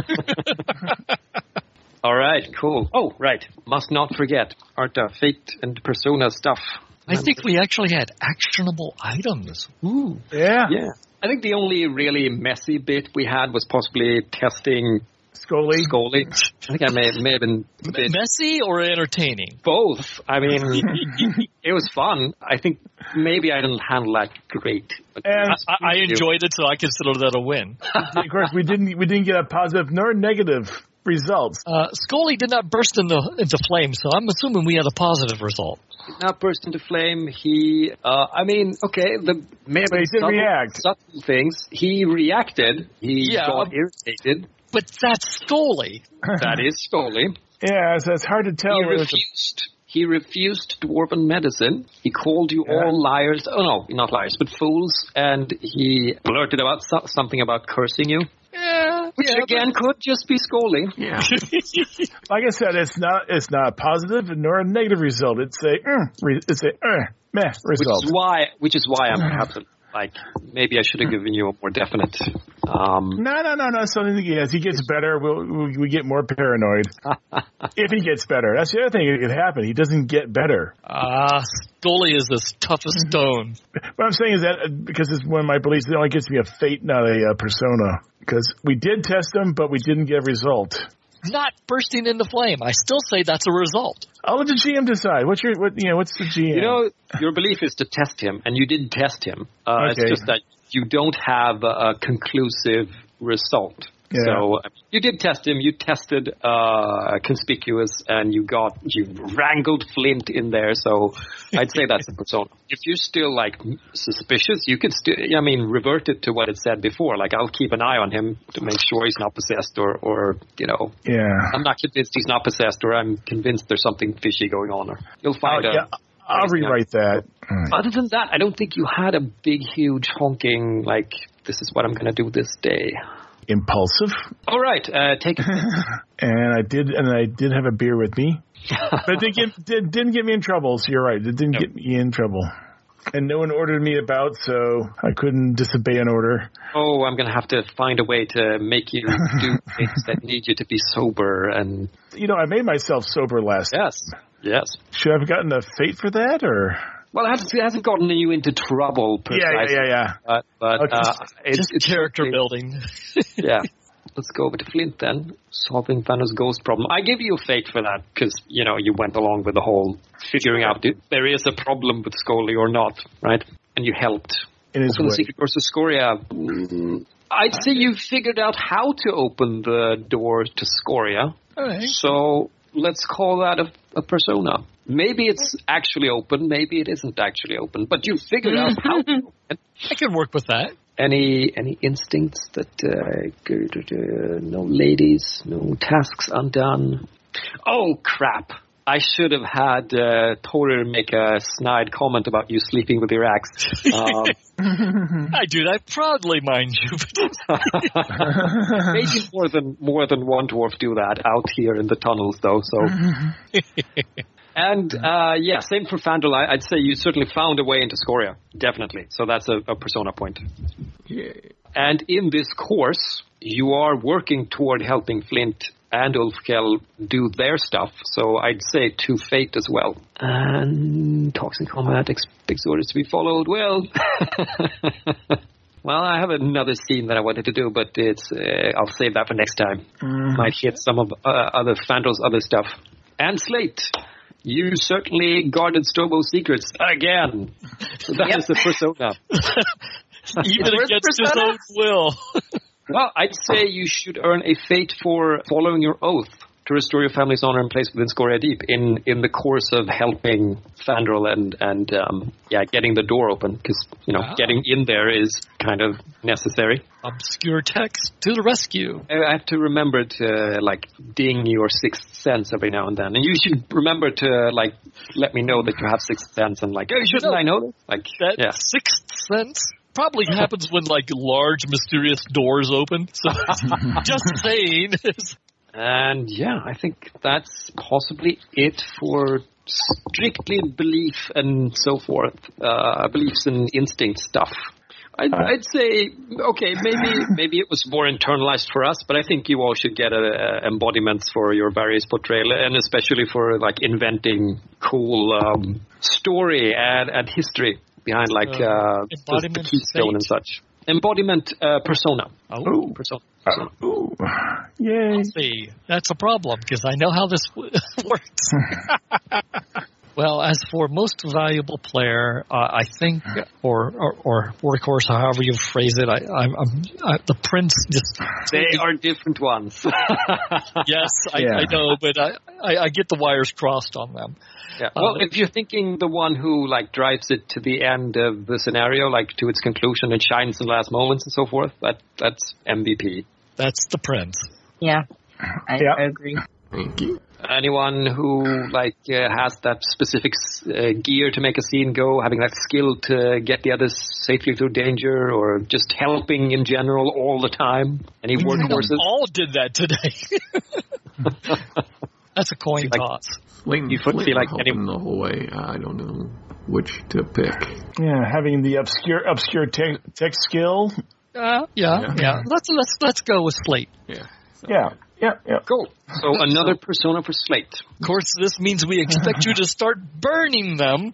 All right, cool. Oh, right. Must not forget Arta, fate, and persona stuff.
I think we actually had actionable items. Ooh.
Yeah.
I think the only really messy bit we had was possibly testing
Scully.
I think I may have been a bit
messy or entertaining.
Both. It was fun. I think maybe I didn't handle that great.
And
I enjoyed it, so I consider that a win.
Of course, we didn't get a positive nor negative results.
Scully did not burst into flame, so I'm assuming we had a positive result.
Did not burst into flame. He,
But he did react.
Subtle things. He reacted. He got irritated.
But that's Scully.
That is Scully.
Yeah, so it's hard to tell.
He refused dwarven medicine. He called you all liars. Oh, no, not liars, but fools. And he blurted about something about cursing you. Which again could just be Scully.
Yeah.
Like I said, it's not a positive nor a negative result. It's a meh result.
Which is why I'm perhaps like maybe I should have given you a more definite.
No. Something as he gets better, we get more paranoid. If he gets better, that's the other thing that could happen. He doesn't get better.
Scully is as tough as stone.
What I'm saying is that because it's one of my beliefs, it only gets me a fate, not a persona. Because we did test him, but we didn't get a result.
Not bursting into flame. I still say that's a result.
I'll let the GM decide. What's the GM?
Your belief is to test him, and you did test him.
Okay.
It's just that you don't have a conclusive result.
Yeah.
So you did test him. You tested conspicuous, and you wrangled Flint in there. So I'd say that's a persona. If you're still like suspicious, you could still, revert it to what it said before. Like I'll keep an eye on him to make sure he's not possessed, or I'm not convinced he's not possessed, or I'm convinced there's something fishy going on. Or you'll find
I'll rewrite that.
Other than that, I don't think you had a big, huge honking like this is what I'm going to do this day.
Impulsive.
All right, take it.
And I did have a beer with me, but it didn't get me in trouble. So you're right, it didn't get me in trouble. And no one ordered me about, so I couldn't disobey an order.
Oh, I'm going to have to find a way to make you do things that need you to be sober. And
I made myself sober last.
Yes.
Should I have gotten a fate for that, or?
Well, it hasn't gotten you into trouble, precisely.
Yeah.
But
it's character building.
Yeah. Let's go over to Flint then. Solving Thanos' ghost problem. I give you a fate for that because, you went along with the whole figuring out if there is a problem with Scully or not, right? And you helped.
In his way.
The Secret Doors to Scoria. I'd say you figured out how to open the door to Scoria.
All right.
So let's call that a persona. Maybe it's actually open, maybe it isn't actually open, but you figured out how to open it.
I can work with that.
Any instincts that no ladies, no tasks undone? Oh crap! I should have had Torir make a snide comment about you sleeping with your axe.
I do that proudly, mind you.
Maybe more than one dwarf do that out here in the tunnels, though. So. And, same for Fandral. I'd say you certainly found a way into Scoria. Definitely. So that's a persona point.
Yeah.
And in this course, you are working toward helping Flint and Ulfkel do their stuff. So I'd say to fate as well. And talks in combat, expects orders to be followed. Well, well, I have another scene that I wanted to do, but I'll save that for next time. Might hit some of other Fandral's other stuff. And Slate. You certainly guarded Stobo's secrets again. So that is the persona.
Even against his own will.
Well, I'd say you should earn a fate for following your oath to restore your family's honor and place within Scoria Deep in the course of helping Fandral and getting the door open, because getting in there is kind of necessary.
Obscure text to the rescue.
I have to remember to ding your sixth sense every now and then, and you should remember to let me know that you have sixth sense and hey, shouldn't I know this?
Sixth sense probably happens when large mysterious doors open. So just saying.
And I think that's possibly it for strictly belief and so forth, beliefs and instinct stuff. I'd say, okay, maybe it was more internalized for us, but I think you all should get embodiments for your various portrayal, and especially for like cool story and history behind the keystone and such. Embodiment persona.
Oh,
persona.
Oh, yay!
See, that's a problem because I know how this works. Well, as for most valuable player, I think, or workhorse, however you phrase it, the Prince just...
They are different ones.
Yes, I know, but I get the wires crossed on them.
Yeah. Well, if you're thinking the one who like drives it to the end of the scenario, like to its conclusion and shines in the last moments and so forth, that's MVP.
That's the Prince.
Yeah, I agree.
Thank you.
Anyone who has that specific gear to make a scene go, having that skill to get the others safely through danger, or just helping in general all the time. Any workhorses?
All did that today. That's a coin toss.
You feel like helping the whole way. I don't know which to pick.
Yeah, having the obscure tech skill.
Yeah. Let's go with Slate.
Yeah.
Cool. So another persona for Slate.
Of course, this means we expect you to start burning them.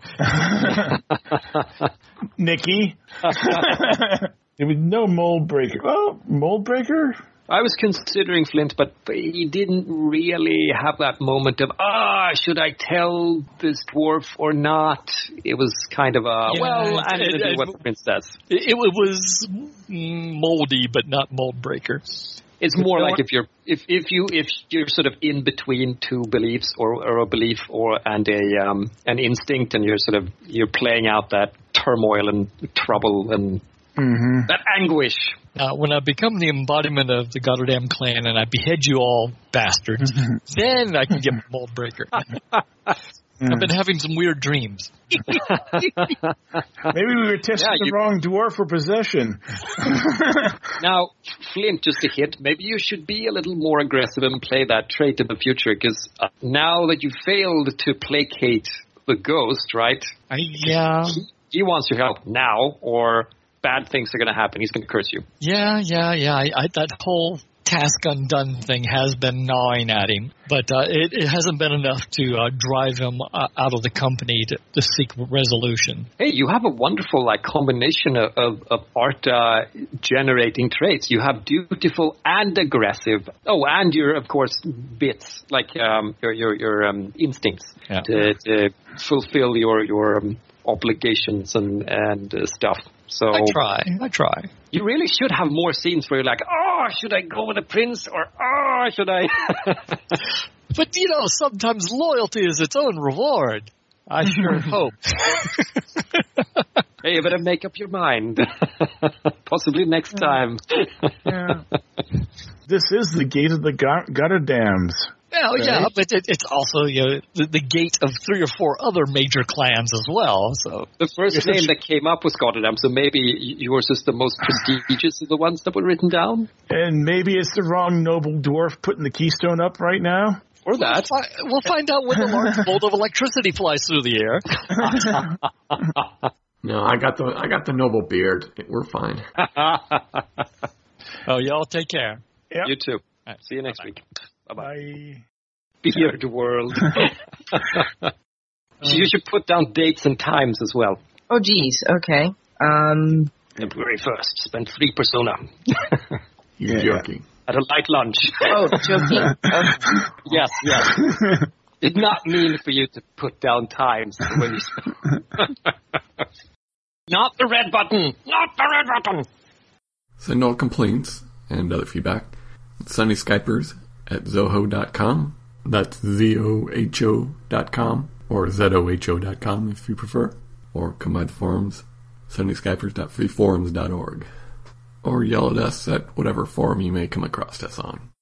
Nikki. There was no mold breaker. Oh, mold breaker?
I was considering Flint, but he didn't really have that moment of, should I tell this dwarf or not? It was kind of I'm going to do what the Prince does.
It was moldy, but not mold breaker.
It's more like if you're sort of in between two beliefs or a belief and an instinct, and you're playing out that turmoil and trouble and that anguish.
When I become the embodiment of the Goddardam clan and I behead you all bastards, then I can get mold breaker. I've been having some weird dreams.
Maybe we were testing the wrong dwarf for possession.
Now, Flint, just a hint, maybe you should be a little more aggressive and play that trait in the future, because now that you failed to placate the ghost, right? He wants your help now, or bad things are going to happen. He's going to curse you.
Yeah. That whole task undone thing has been gnawing at him, but it hasn't been enough to drive him out of the company to seek resolution. Hey,
you have a wonderful combination of art generating traits. You have dutiful and aggressive. Oh, and your, of course, bits, like your instincts to fulfill your obligations and stuff. So
I try.
You really should have more scenes where you're like, should I go with the Prince, or should I?
But sometimes loyalty is its own reward. I sure hope.
Hey, you better make up your mind. Possibly next time.
This is the gate of the Goddardams.
Well, right? But it's also the gate of 3 or 4 other major clans as well. So
the first name that came up was Goddardam, so maybe yours is the most prestigious of the ones that were written down.
And maybe it's the wrong noble dwarf putting the keystone up right now.
Or that.
We'll find out when the large bolt of electricity flies through the air.
No, I got the noble beard. We're fine.
Oh, y'all take care.
Yep.
You too.
Right.
See you next week.
Bye.
Beard world. You should put down dates and times as well.
Oh, geez. Okay.
February 1st. Spent 3 persona.
You're joking.
At a light lunch.
Oh, joking.
Yes. Did not mean for you to put down times when you. Not the red button. Not the red button.
Send all complaints and other feedback. Sunny Skypers at zoho.com. That's zoho.com or zoho.com if you prefer. Or come by the forums, sunnyskypers.freeforums.org. Or yell at us at whatever forum you may come across us on.